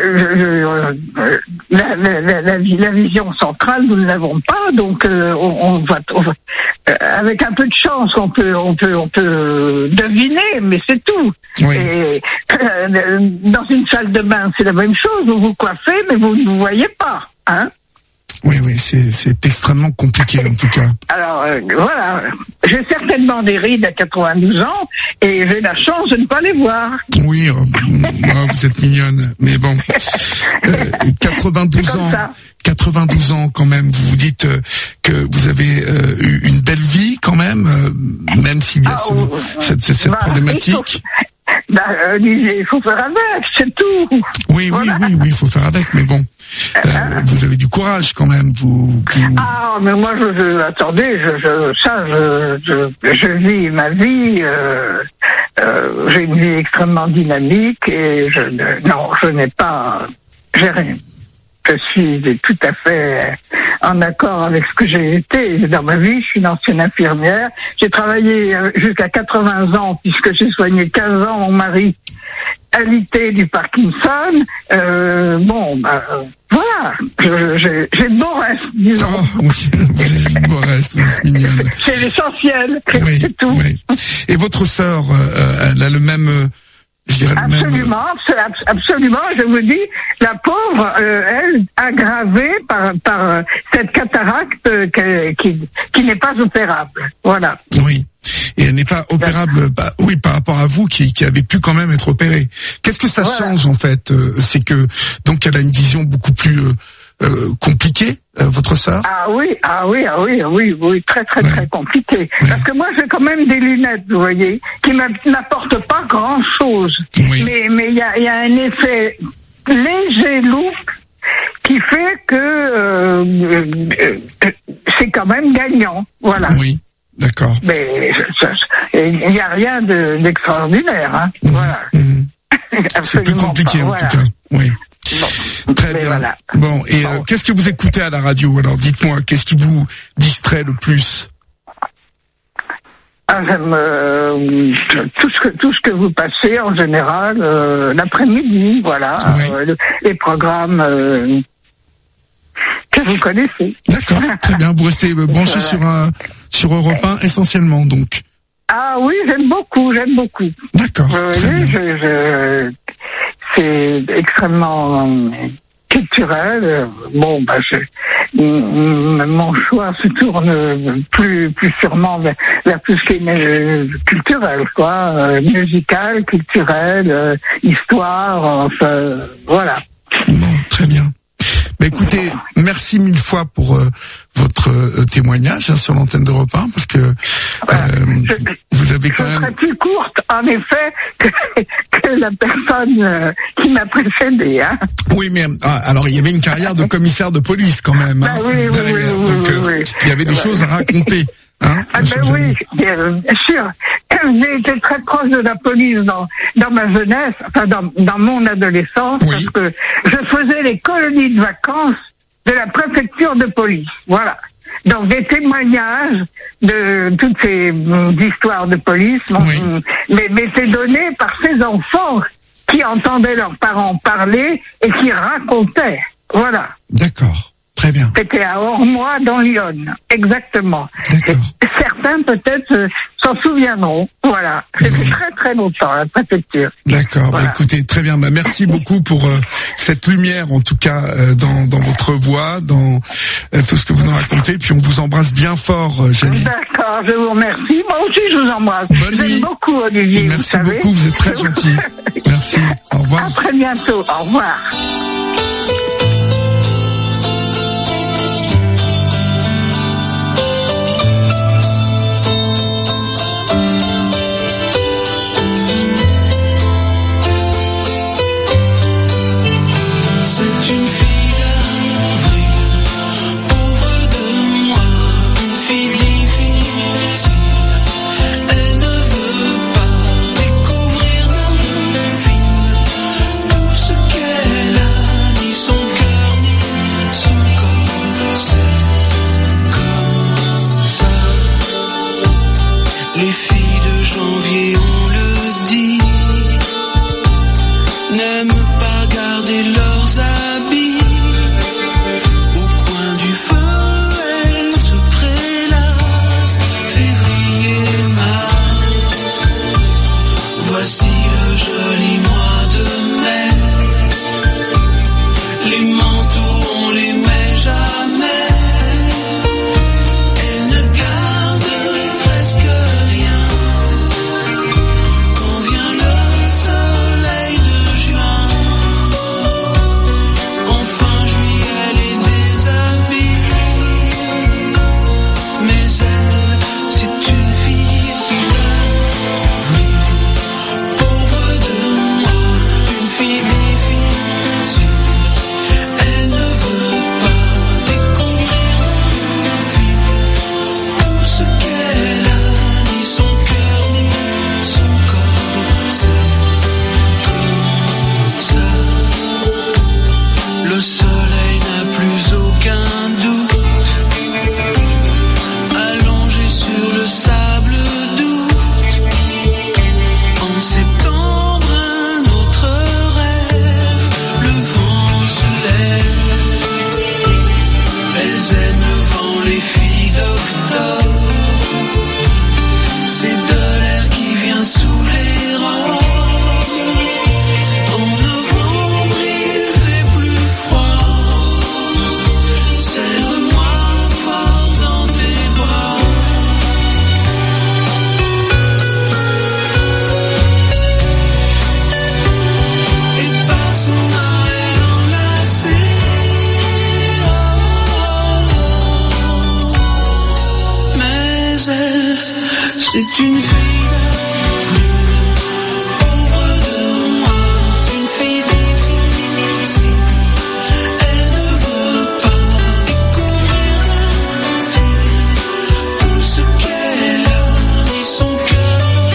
H: euh, euh, la, la, la, la, la vision centrale nous ne l'avons pas, donc euh, on, on va, on va euh, avec un peu de chance on peut on peut on peut deviner, mais c'est tout.
E: Oui.
H: Et euh, dans une salle de bain c'est la même chose. Vous vous coiffez, mais vous ne vous voyez pas, hein.
E: Oui, oui, c'est, c'est extrêmement compliqué en tout cas.
H: Alors euh, voilà, j'ai certainement des rides à quatre-vingt-douze ans et j'ai la chance de ne pas les voir.
E: Oui, euh, oh, vous êtes mignonne, mais bon, euh, quatre-vingt-douze ans, ça. quatre-vingt-douze ans quand même. Vous vous dites euh, que vous avez euh, eu une belle vie quand même, euh, même s'il y a ah, ce, oh, cette, cette, cette bah, problématique.
H: Bah, euh, il faut faire avec, c'est tout.
E: Oui, voilà. oui, oui, oui, il faut faire avec, mais bon, euh, vous avez du courage quand même, vous. vous...
H: Ah, mais moi, je, je attendez, je, je, ça, je, je, je vis ma vie. Euh, euh, j'ai une vie extrêmement dynamique et je, non, je n'ai pas, j'ai rien. Je suis tout à fait en accord avec ce que j'ai été dans ma vie. Je suis une ancienne infirmière. J'ai travaillé jusqu'à quatre-vingts ans puisque j'ai soigné quinze ans mon mari alité du Parkinson. Euh, bon, bah, voilà. Je, j'ai, j'ai de beaux restes, disons.
E: Oh, oui, vous avez de beaux restes, vous êtes mignonne.
H: C'est l'essentiel,
E: oui,
H: c'est tout.
E: Oui. Et votre sœur, euh, elle a le même... Euh... Je dirais
H: absolument,
E: même...
H: absolument. Je vous dis, la pauvre, euh, elle, aggravée par par euh, cette cataracte euh, qui qui n'est pas opérable. Voilà.
E: Oui. Et elle n'est pas opérable, bah, oui, par rapport à vous qui qui avez pu quand même être opérée. Qu'est-ce que ça voilà. change en fait euh, C'est que donc elle a une vision beaucoup plus euh, euh, compliquée, euh, votre sœur.
H: Ah oui, ah oui, ah oui, oui, oui, très très ouais. très compliqué. Ouais. Parce que moi j'ai quand même des lunettes, vous voyez, qui n'apportent pas grand chose. Oui. Mais mais il y a il y a un effet léger loupe qui fait que euh, euh, c'est quand même gagnant, voilà.
E: Oui. D'accord.
H: Mais il n'y a rien de, d'extraordinaire, hein. Mmh. Voilà.
E: Mmh. C'est plus compliqué pas, en voilà. tout cas. Oui.
H: Bon.
E: Très bien.
H: Voilà.
E: Bon, et bon. Euh, qu'est-ce que vous écoutez à la radio? Alors, dites-moi, qu'est-ce qui vous distrait le plus?
H: Ah, j'aime euh, tout ce que tout ce que vous passez en général euh, l'après-midi, voilà. Oui. Euh, le, les programmes. Euh, que vous connaissez.
E: D'accord, très bien. Vous restez branché sur un, sur Europe un essentiellement, donc.
H: Ah oui, j'aime beaucoup, j'aime beaucoup.
E: D'accord.
H: Euh,
E: très
H: oui,
E: bien.
H: Je, je, c'est extrêmement culturel. Bon, bah, je, mon choix se tourne plus, plus sûrement vers, vers tout ce qui est culturel, quoi, euh, musical, culturel, euh, histoire, enfin, voilà.
E: Bon, très bien. Bah écoutez, merci mille fois pour euh, votre euh, témoignage hein, sur l'antenne d'Europe un, parce que euh, je, vous avez quand
H: je
E: même...
H: serai plus courte, en effet, que, que la personne euh, qui m'a précédée. Hein.
E: Oui, mais ah, alors il y avait une carrière de commissaire de police quand même, hein,
H: bah oui,
E: derrière,
H: oui, oui,
E: donc
H: oui,
E: euh,
H: oui.
E: il y avait des bah, choses à raconter. Hein,
H: ah ben oui, bien, bien sûr. J'ai été très proche de la police dans dans ma jeunesse, enfin dans dans mon adolescence, oui. Parce que je faisais les colonies de vacances de la préfecture de police. Voilà. Donc des témoignages de toutes ces euh, histoires de police, oui. mais mais c'est donné par ces enfants qui entendaient leurs parents parler et qui racontaient. Voilà.
E: D'accord. Très bien.
H: C'était à Ormois dans l'Yonne, exactement.
E: D'accord.
H: Certains peut-être euh, s'en souviendront. Voilà. C'était oui. très très longtemps la préfecture.
E: D'accord.
H: Voilà.
E: Bah, écoutez, très bien. Bah, merci beaucoup pour euh, cette lumière, en tout cas euh, dans dans votre voix, dans euh, tout ce que vous nous racontez. Puis on vous embrasse bien fort, euh, Jenny.
H: D'accord. Je vous remercie. Moi aussi, je vous embrasse.
E: Bonne
H: je vous aime beaucoup, Olivier.
E: Merci
H: vous savez.
E: beaucoup. Vous êtes très gentil. Merci. Au revoir.
H: À très bientôt. Au revoir.
G: une fille d'avril, pauvre de moi, une fille difficile. Elle ne veut pas découvrir d'un fil tout ce qu'elle a, ni son cœur,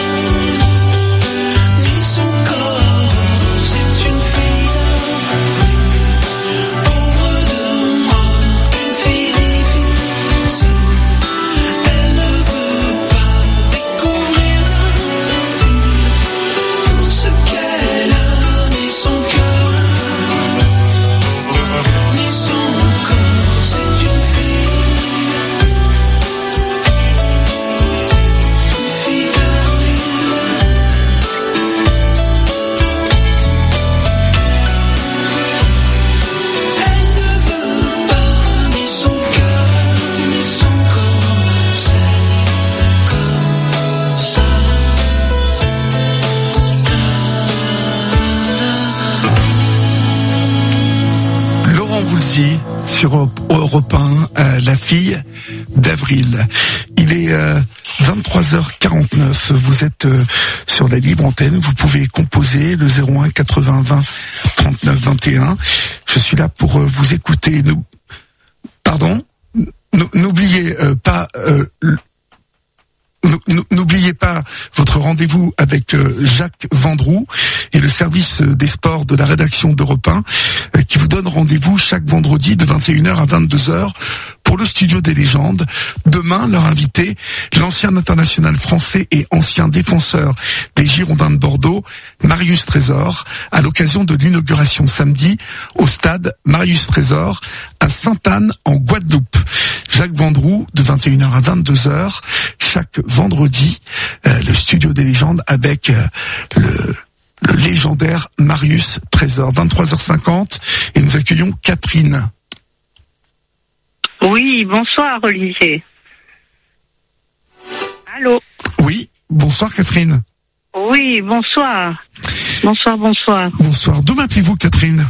G: ni son corps. C'est une fille d'avril, pauvre de moi, une fille difficile. Elle ne veut pas découvrir d'un fil tout ce qu'elle a, ni son cœur, ni son corps. C'est une fille, une fille d'avril. Elle ne veut pas ni son cœur, ni son corps. C'est comme ça.
E: Laurent Voulzy sur Europe un, euh, la fille d'Avril. Il est euh, vingt-trois heures quarante-neuf. Vous êtes euh, sur la libre antenne. Vous pouvez composer le zéro un quatre-vingts vingt trente-neuf vingt et un. Je suis là pour euh, vous écouter. Nou- Pardon Nou- N'oubliez euh, pas. Euh, l- Nou- nou- N'oubliez pas votre rendez-vous avec euh, Jacques Vendroux et le service euh, des sports de la rédaction d'Europe un euh, qui vous donne rendez-vous chaque vendredi de vingt et une heures à vingt-deux heures pour le studio des légendes. Demain, leur invité, l'ancien international français et ancien défenseur des Girondins de Bordeaux, Marius Trésor, à l'occasion de l'inauguration samedi au stade Marius Trésor à Sainte-Anne en Guadeloupe. Jacques Vendroux de vingt et une heures à vingt-deux heures chaque vendredi, euh, le studio des légendes avec euh, le, le légendaire Marius Trésor. vingt-trois heures cinquante et nous accueillons Catherine.
H: Oui, bonsoir Olivier. Allô?
E: Oui, bonsoir Catherine.
H: Oui, bonsoir. Bonsoir, bonsoir.
E: Bonsoir. D'où m'appelez-vous Catherine?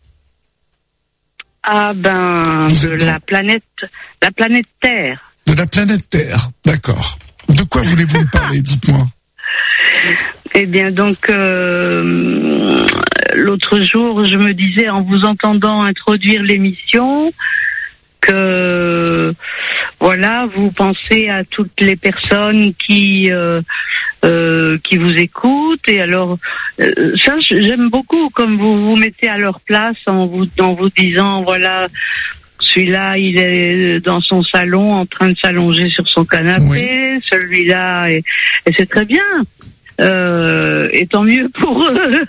H: Ah ben,
E: Vous
H: de
E: êtes
H: la planète, la planète Terre.
E: De la planète Terre, d'accord. De quoi voulez-vous me parler? Dites-moi.
H: Eh bien, donc, euh, l'autre jour, je me disais, en vous entendant introduire l'émission, que, voilà, vous pensez à toutes les personnes qui, euh, euh, qui vous écoutent. Et alors, euh, ça, j'aime beaucoup, comme vous vous mettez à leur place en vous, en vous disant, voilà, celui-là, il est dans son salon en train de s'allonger sur son canapé. Oui. Celui-là, et, et c'est très bien. Euh, et tant mieux pour eux.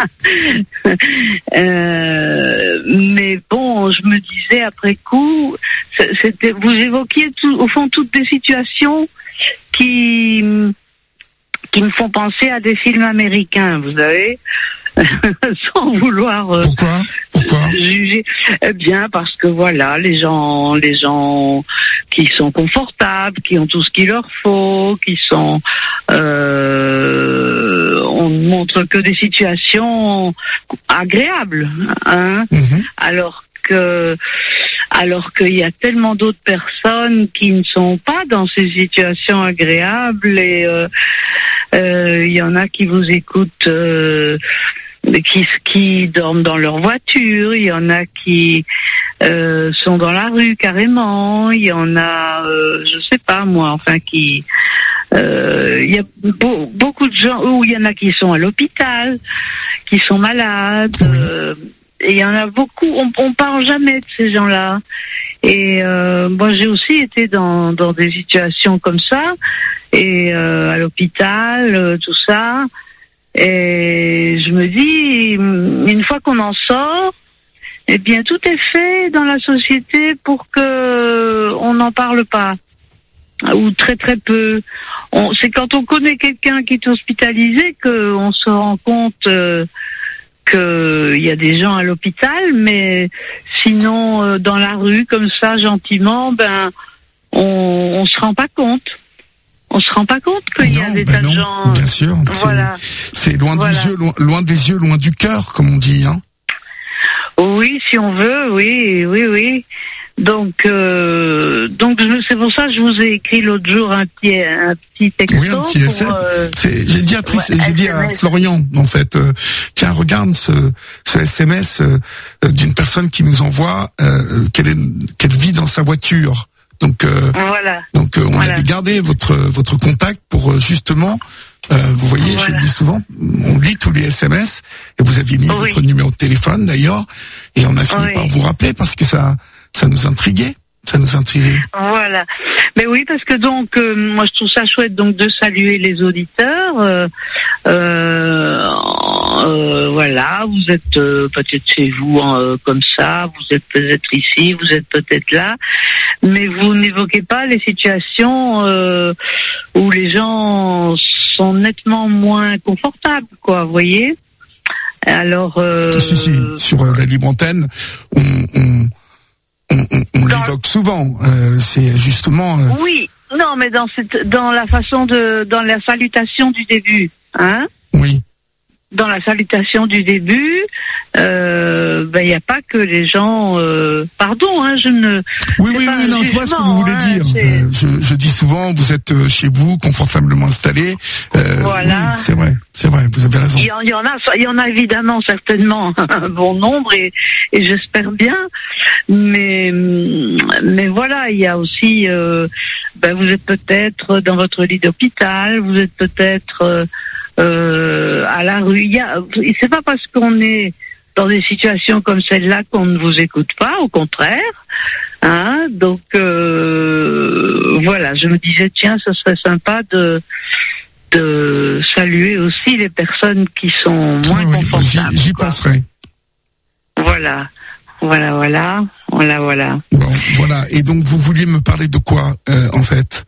H: euh, mais bon, je me disais après coup, c'était, vous évoquiez tout, au fond toutes des situations qui qui me font penser à des films américains, vous savez. Sans vouloir euh,
E: Pourquoi Pourquoi
H: juger. Eh bien, parce que voilà, les gens, les gens qui sont confortables, qui ont tout ce qu'il leur faut, qui sont, euh, on ne montre que des situations agréables, hein. Mm-hmm. Alors que, alors qu'il y a tellement d'autres personnes qui ne sont pas dans ces situations agréables et euh, euh, il y en a qui vous écoutent. Euh, Qui, qui dorment dans leur voiture, il y en a qui euh, sont dans la rue carrément, il y en a, euh, je sais pas moi, enfin qui, euh, il y a beau, beaucoup de gens, ou il y en a qui sont à l'hôpital, qui sont malades, euh, et il y en a beaucoup, on, on parle jamais de ces gens-là. Et euh, moi j'ai aussi été dans, dans des situations comme ça, et euh, à l'hôpital, euh, tout ça. Et je me dis, une fois qu'on en sort, eh bien tout est fait dans la société pour que on n'en parle pas, ou très très peu. On, c'est quand on connaît quelqu'un qui est hospitalisé qu'on se rend compte euh, qu'il y a des gens à l'hôpital, mais sinon euh, dans la rue comme ça gentiment, ben on, on se rend pas compte. On se rend pas compte qu'il y a des tas de gens.
E: Bien sûr.
H: Voilà.
E: C'est, c'est loin voilà. des yeux, loin, loin des yeux, loin du cœur, comme on dit, hein.
H: Oui, si on veut, oui, oui, oui. Donc, euh, donc je- c'est pour ça que je vous ai écrit l'autre jour un petit, un petit texto.
E: Oui, un petit essai.
H: pour, euh,
E: C'est, j'ai dit à Tris,
H: ouais,
E: j'ai dit à
H: S M S.
E: Florian, en fait, euh, tiens, regarde ce, ce S M S euh, euh, d'une personne qui nous envoie euh, qu'elle est, qu'elle vit dans sa voiture. Donc, euh,
H: Voilà.
E: donc euh, on
H: Voilà.
E: avait gardé votre votre contact pour euh, justement, euh, vous voyez, je
H: Voilà.
E: le dis souvent, on lit tous les S M S et vous aviez mis
H: Oui.
E: votre numéro de téléphone d'ailleurs et on a fini
H: Oui.
E: par vous rappeler parce que ça ça nous intriguait, ça nous intriguait.
H: Voilà. Mais oui, parce que donc, euh, moi je trouve ça chouette donc de saluer les auditeurs. Euh, euh, euh, voilà, vous êtes euh, peut-être chez vous euh, comme ça, vous êtes peut-être ici, vous êtes peut-être là, mais vous n'évoquez pas les situations euh, où les gens sont nettement moins confortables, quoi, vous voyez. Alors, euh,
E: Si, si, sur euh, la libre antenne, on, on, on, on, on
H: Dans-
E: l'évoque souvent. Euh, c'est justement. euh,
H: oui, non, mais dans cette, dans la façon de, dans la salutation du début, hein.
E: oui.
H: Dans la salutation du début, euh, ben il n'y a pas que les gens. Euh, pardon, hein, je ne.
E: Oui,
H: c'est
E: oui,
H: pas
E: oui,
H: un
E: non, je vois ce que
H: jugement,
E: vous voulez
H: hein,
E: dire.
H: c'est-
E: Euh, je, je dis souvent, vous êtes euh, chez vous, confortablement installé. Euh,
H: Voilà.
E: Oui, c'est vrai, c'est vrai, vous avez raison.
H: Il y, en, il y en a, il y en a évidemment certainement un bon nombre et, et j'espère bien. Mais mais voilà, il y a aussi. Euh, ben vous êtes peut-être dans votre lit d'hôpital, vous êtes peut-être. Euh, Euh, à la rue. Il y a, c'est pas parce qu'on est dans des situations comme celle-là qu'on ne vous écoute pas, au contraire. Hein, donc euh, voilà, je me disais tiens, ce serait sympa de de saluer aussi les personnes qui sont moins
E: Oui, oui,
H: confortables.
E: j'y, j'y
H: quoi.
E: penserai.
H: Voilà, voilà, voilà, voilà, voilà.
E: Bon, voilà. Et donc, vous vouliez me parler de quoi, euh, en fait?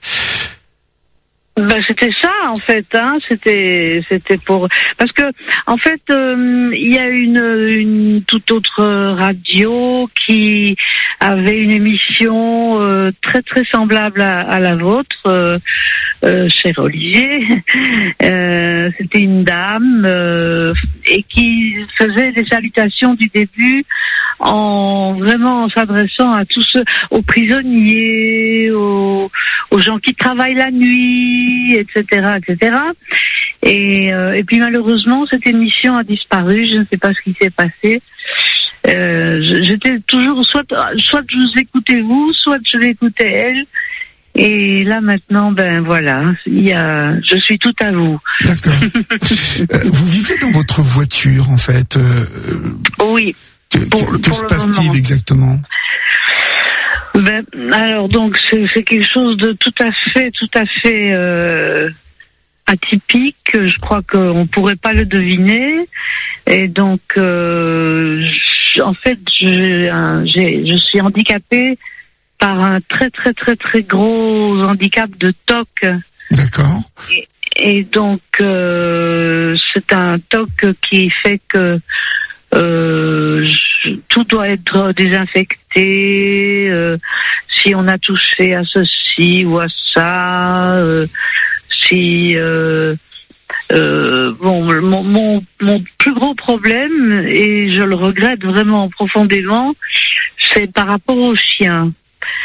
H: Ben c'était ça en fait, hein. C'était c'était pour parce que en fait euh, il y a une une toute autre radio qui avait une émission euh, très très semblable à, à la vôtre, euh, euh, cher Olivier. Euh, c'était une dame euh, et qui faisait des salutations du début en vraiment en s'adressant à tous ceux, aux prisonniers, aux, aux gens qui travaillent la nuit, et cetera, et cetera. Et, euh, et puis malheureusement, cette émission a disparu. Je ne sais pas ce qui s'est passé. Euh, je- j'étais toujours soit soit je vous écoutais vous, soit je l'écoutais elle. Et là maintenant, ben voilà, il y a, je suis tout à vous.
E: D'accord. Euh, vous vivez dans votre voiture, en fait. Euh,
H: Oui.
E: que
H: Pour-
E: que, que
H: pour
E: se
H: le
E: passe-t-il
H: moment.
E: exactement?
H: Ben, alors donc c'est c'est quelque chose de tout à fait, tout à fait euh, atypique. Je crois qu'on pourrait pas le deviner. Et donc, euh, j- en fait, j'ai un- j'ai- je suis handicapée par un très très très très gros handicap de T O C.
E: D'accord.
H: Et donc, euh, c'est un T O C qui fait que euh, je- tout doit être désinfecté. Euh, si on a touché à ceci ou à ça, euh, si euh, euh, bon, mon, mon mon plus gros problème, et je le regrette vraiment profondément, c'est par rapport aux chiens.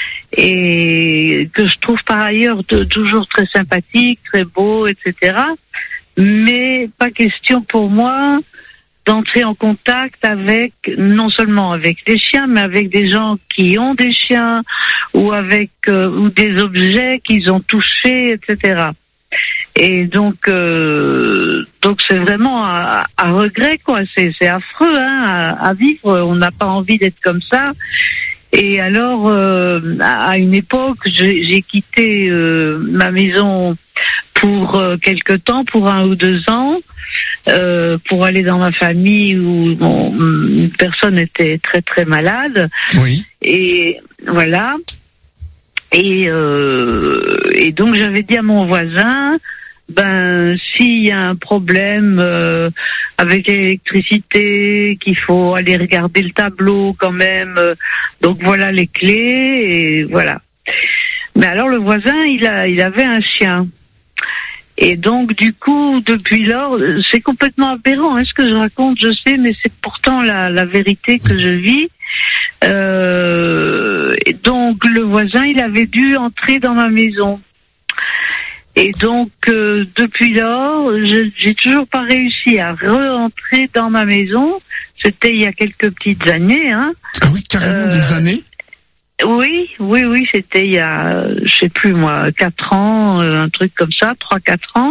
H: Et que je trouve par ailleurs de, toujours très sympathique, très beau, et cetera. Mais pas question pour moi d'entrer en contact avec, non seulement avec des chiens, mais avec des gens qui ont des chiens ou avec euh, ou des objets qu'ils ont touchés, et cetera. Et donc, euh, donc c'est vraiment à, à regret, quoi. C'est, c'est affreux, hein, à, à vivre. On n'a pas envie d'être comme ça. Et alors, euh, à à une époque, j'ai, j'ai quitté euh, ma maison pour euh, quelque temps, pour un ou deux ans, euh, pour aller dans ma famille où bon, une personne était très très malade.
E: Oui.
H: Et voilà. Et, euh, et donc j'avais dit à mon voisin, ben s'il y a un problème euh, avec l'électricité, qu'il faut aller regarder le tableau quand même, euh, donc voilà les clés et voilà. Mais alors le voisin, il a, il avait un chien. Et donc, du coup, depuis lors, c'est complètement aberrant, hein, ce que je raconte, je sais, mais c'est pourtant la, la vérité que je vis. Euh, et donc le voisin, il avait dû entrer dans ma maison. Et donc euh, depuis lors, je j'ai toujours pas réussi à re-entrer dans ma maison. C'était il y a quelques petites années, hein.
E: Ah oui, carrément euh, des années.
H: Oui, oui, oui, c'était il y a, je sais plus moi, quatre ans, euh, un truc comme ça, trois, quatre ans.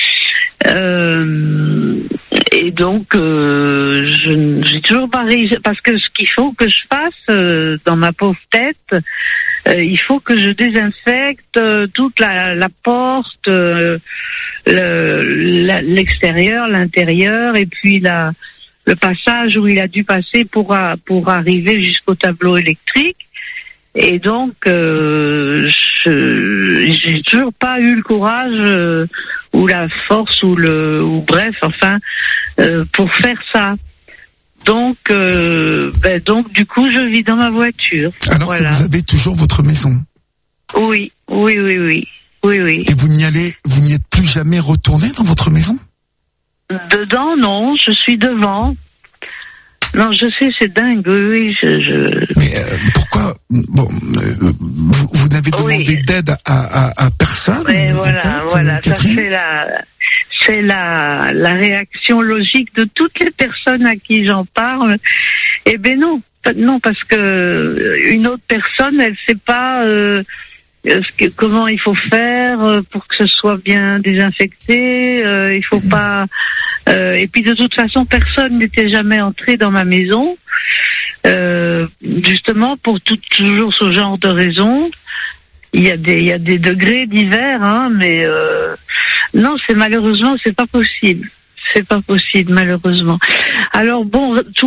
H: Euh, et donc, euh, je j'ai toujours pas réussi, parce que ce qu'il faut que je fasse euh, dans ma pauvre tête, euh, il faut que je désinfecte euh, toute la, la porte, euh, le, la, l'extérieur, l'intérieur, et puis la, le passage où il a dû passer pour pour arriver jusqu'au tableau électrique. Et donc, euh, je, j'ai toujours pas eu le courage euh, ou la force ou le ou bref, enfin, euh, pour faire ça. Donc, euh, ben donc, du coup, je vis dans ma voiture.
E: Alors
H: voilà.
E: Que vous avez toujours votre maison.
H: Oui, oui, oui, oui, oui, oui.
E: Et vous n'y allez, vous n'y êtes plus jamais retourné dans votre maison?
H: Dedans, non, je suis devant. Non, je sais, c'est dingue, oui, je... je...
E: Mais euh, pourquoi bon, euh, vous, vous n'avez demandé oui. d'aide à, à, à personne?
H: Mais voilà,
E: fait,
H: voilà,
E: euh,
H: ça c'est la, c'est la, la réaction logique de toutes les personnes à qui j'en parle. Eh ben non, non, parce que une autre personne, elle sait pas euh, ce que, comment il faut faire pour que ce soit bien désinfecté. Euh, il faut pas... Euh, et puis de toute façon, personne n'était jamais entré dans ma maison, euh, justement pour tout, toujours ce genre de raisons. Il y a des, il y a des degrés divers, hein, mais euh, non, c'est malheureusement, c'est pas possible. C'est pas possible, malheureusement. Alors bon, tout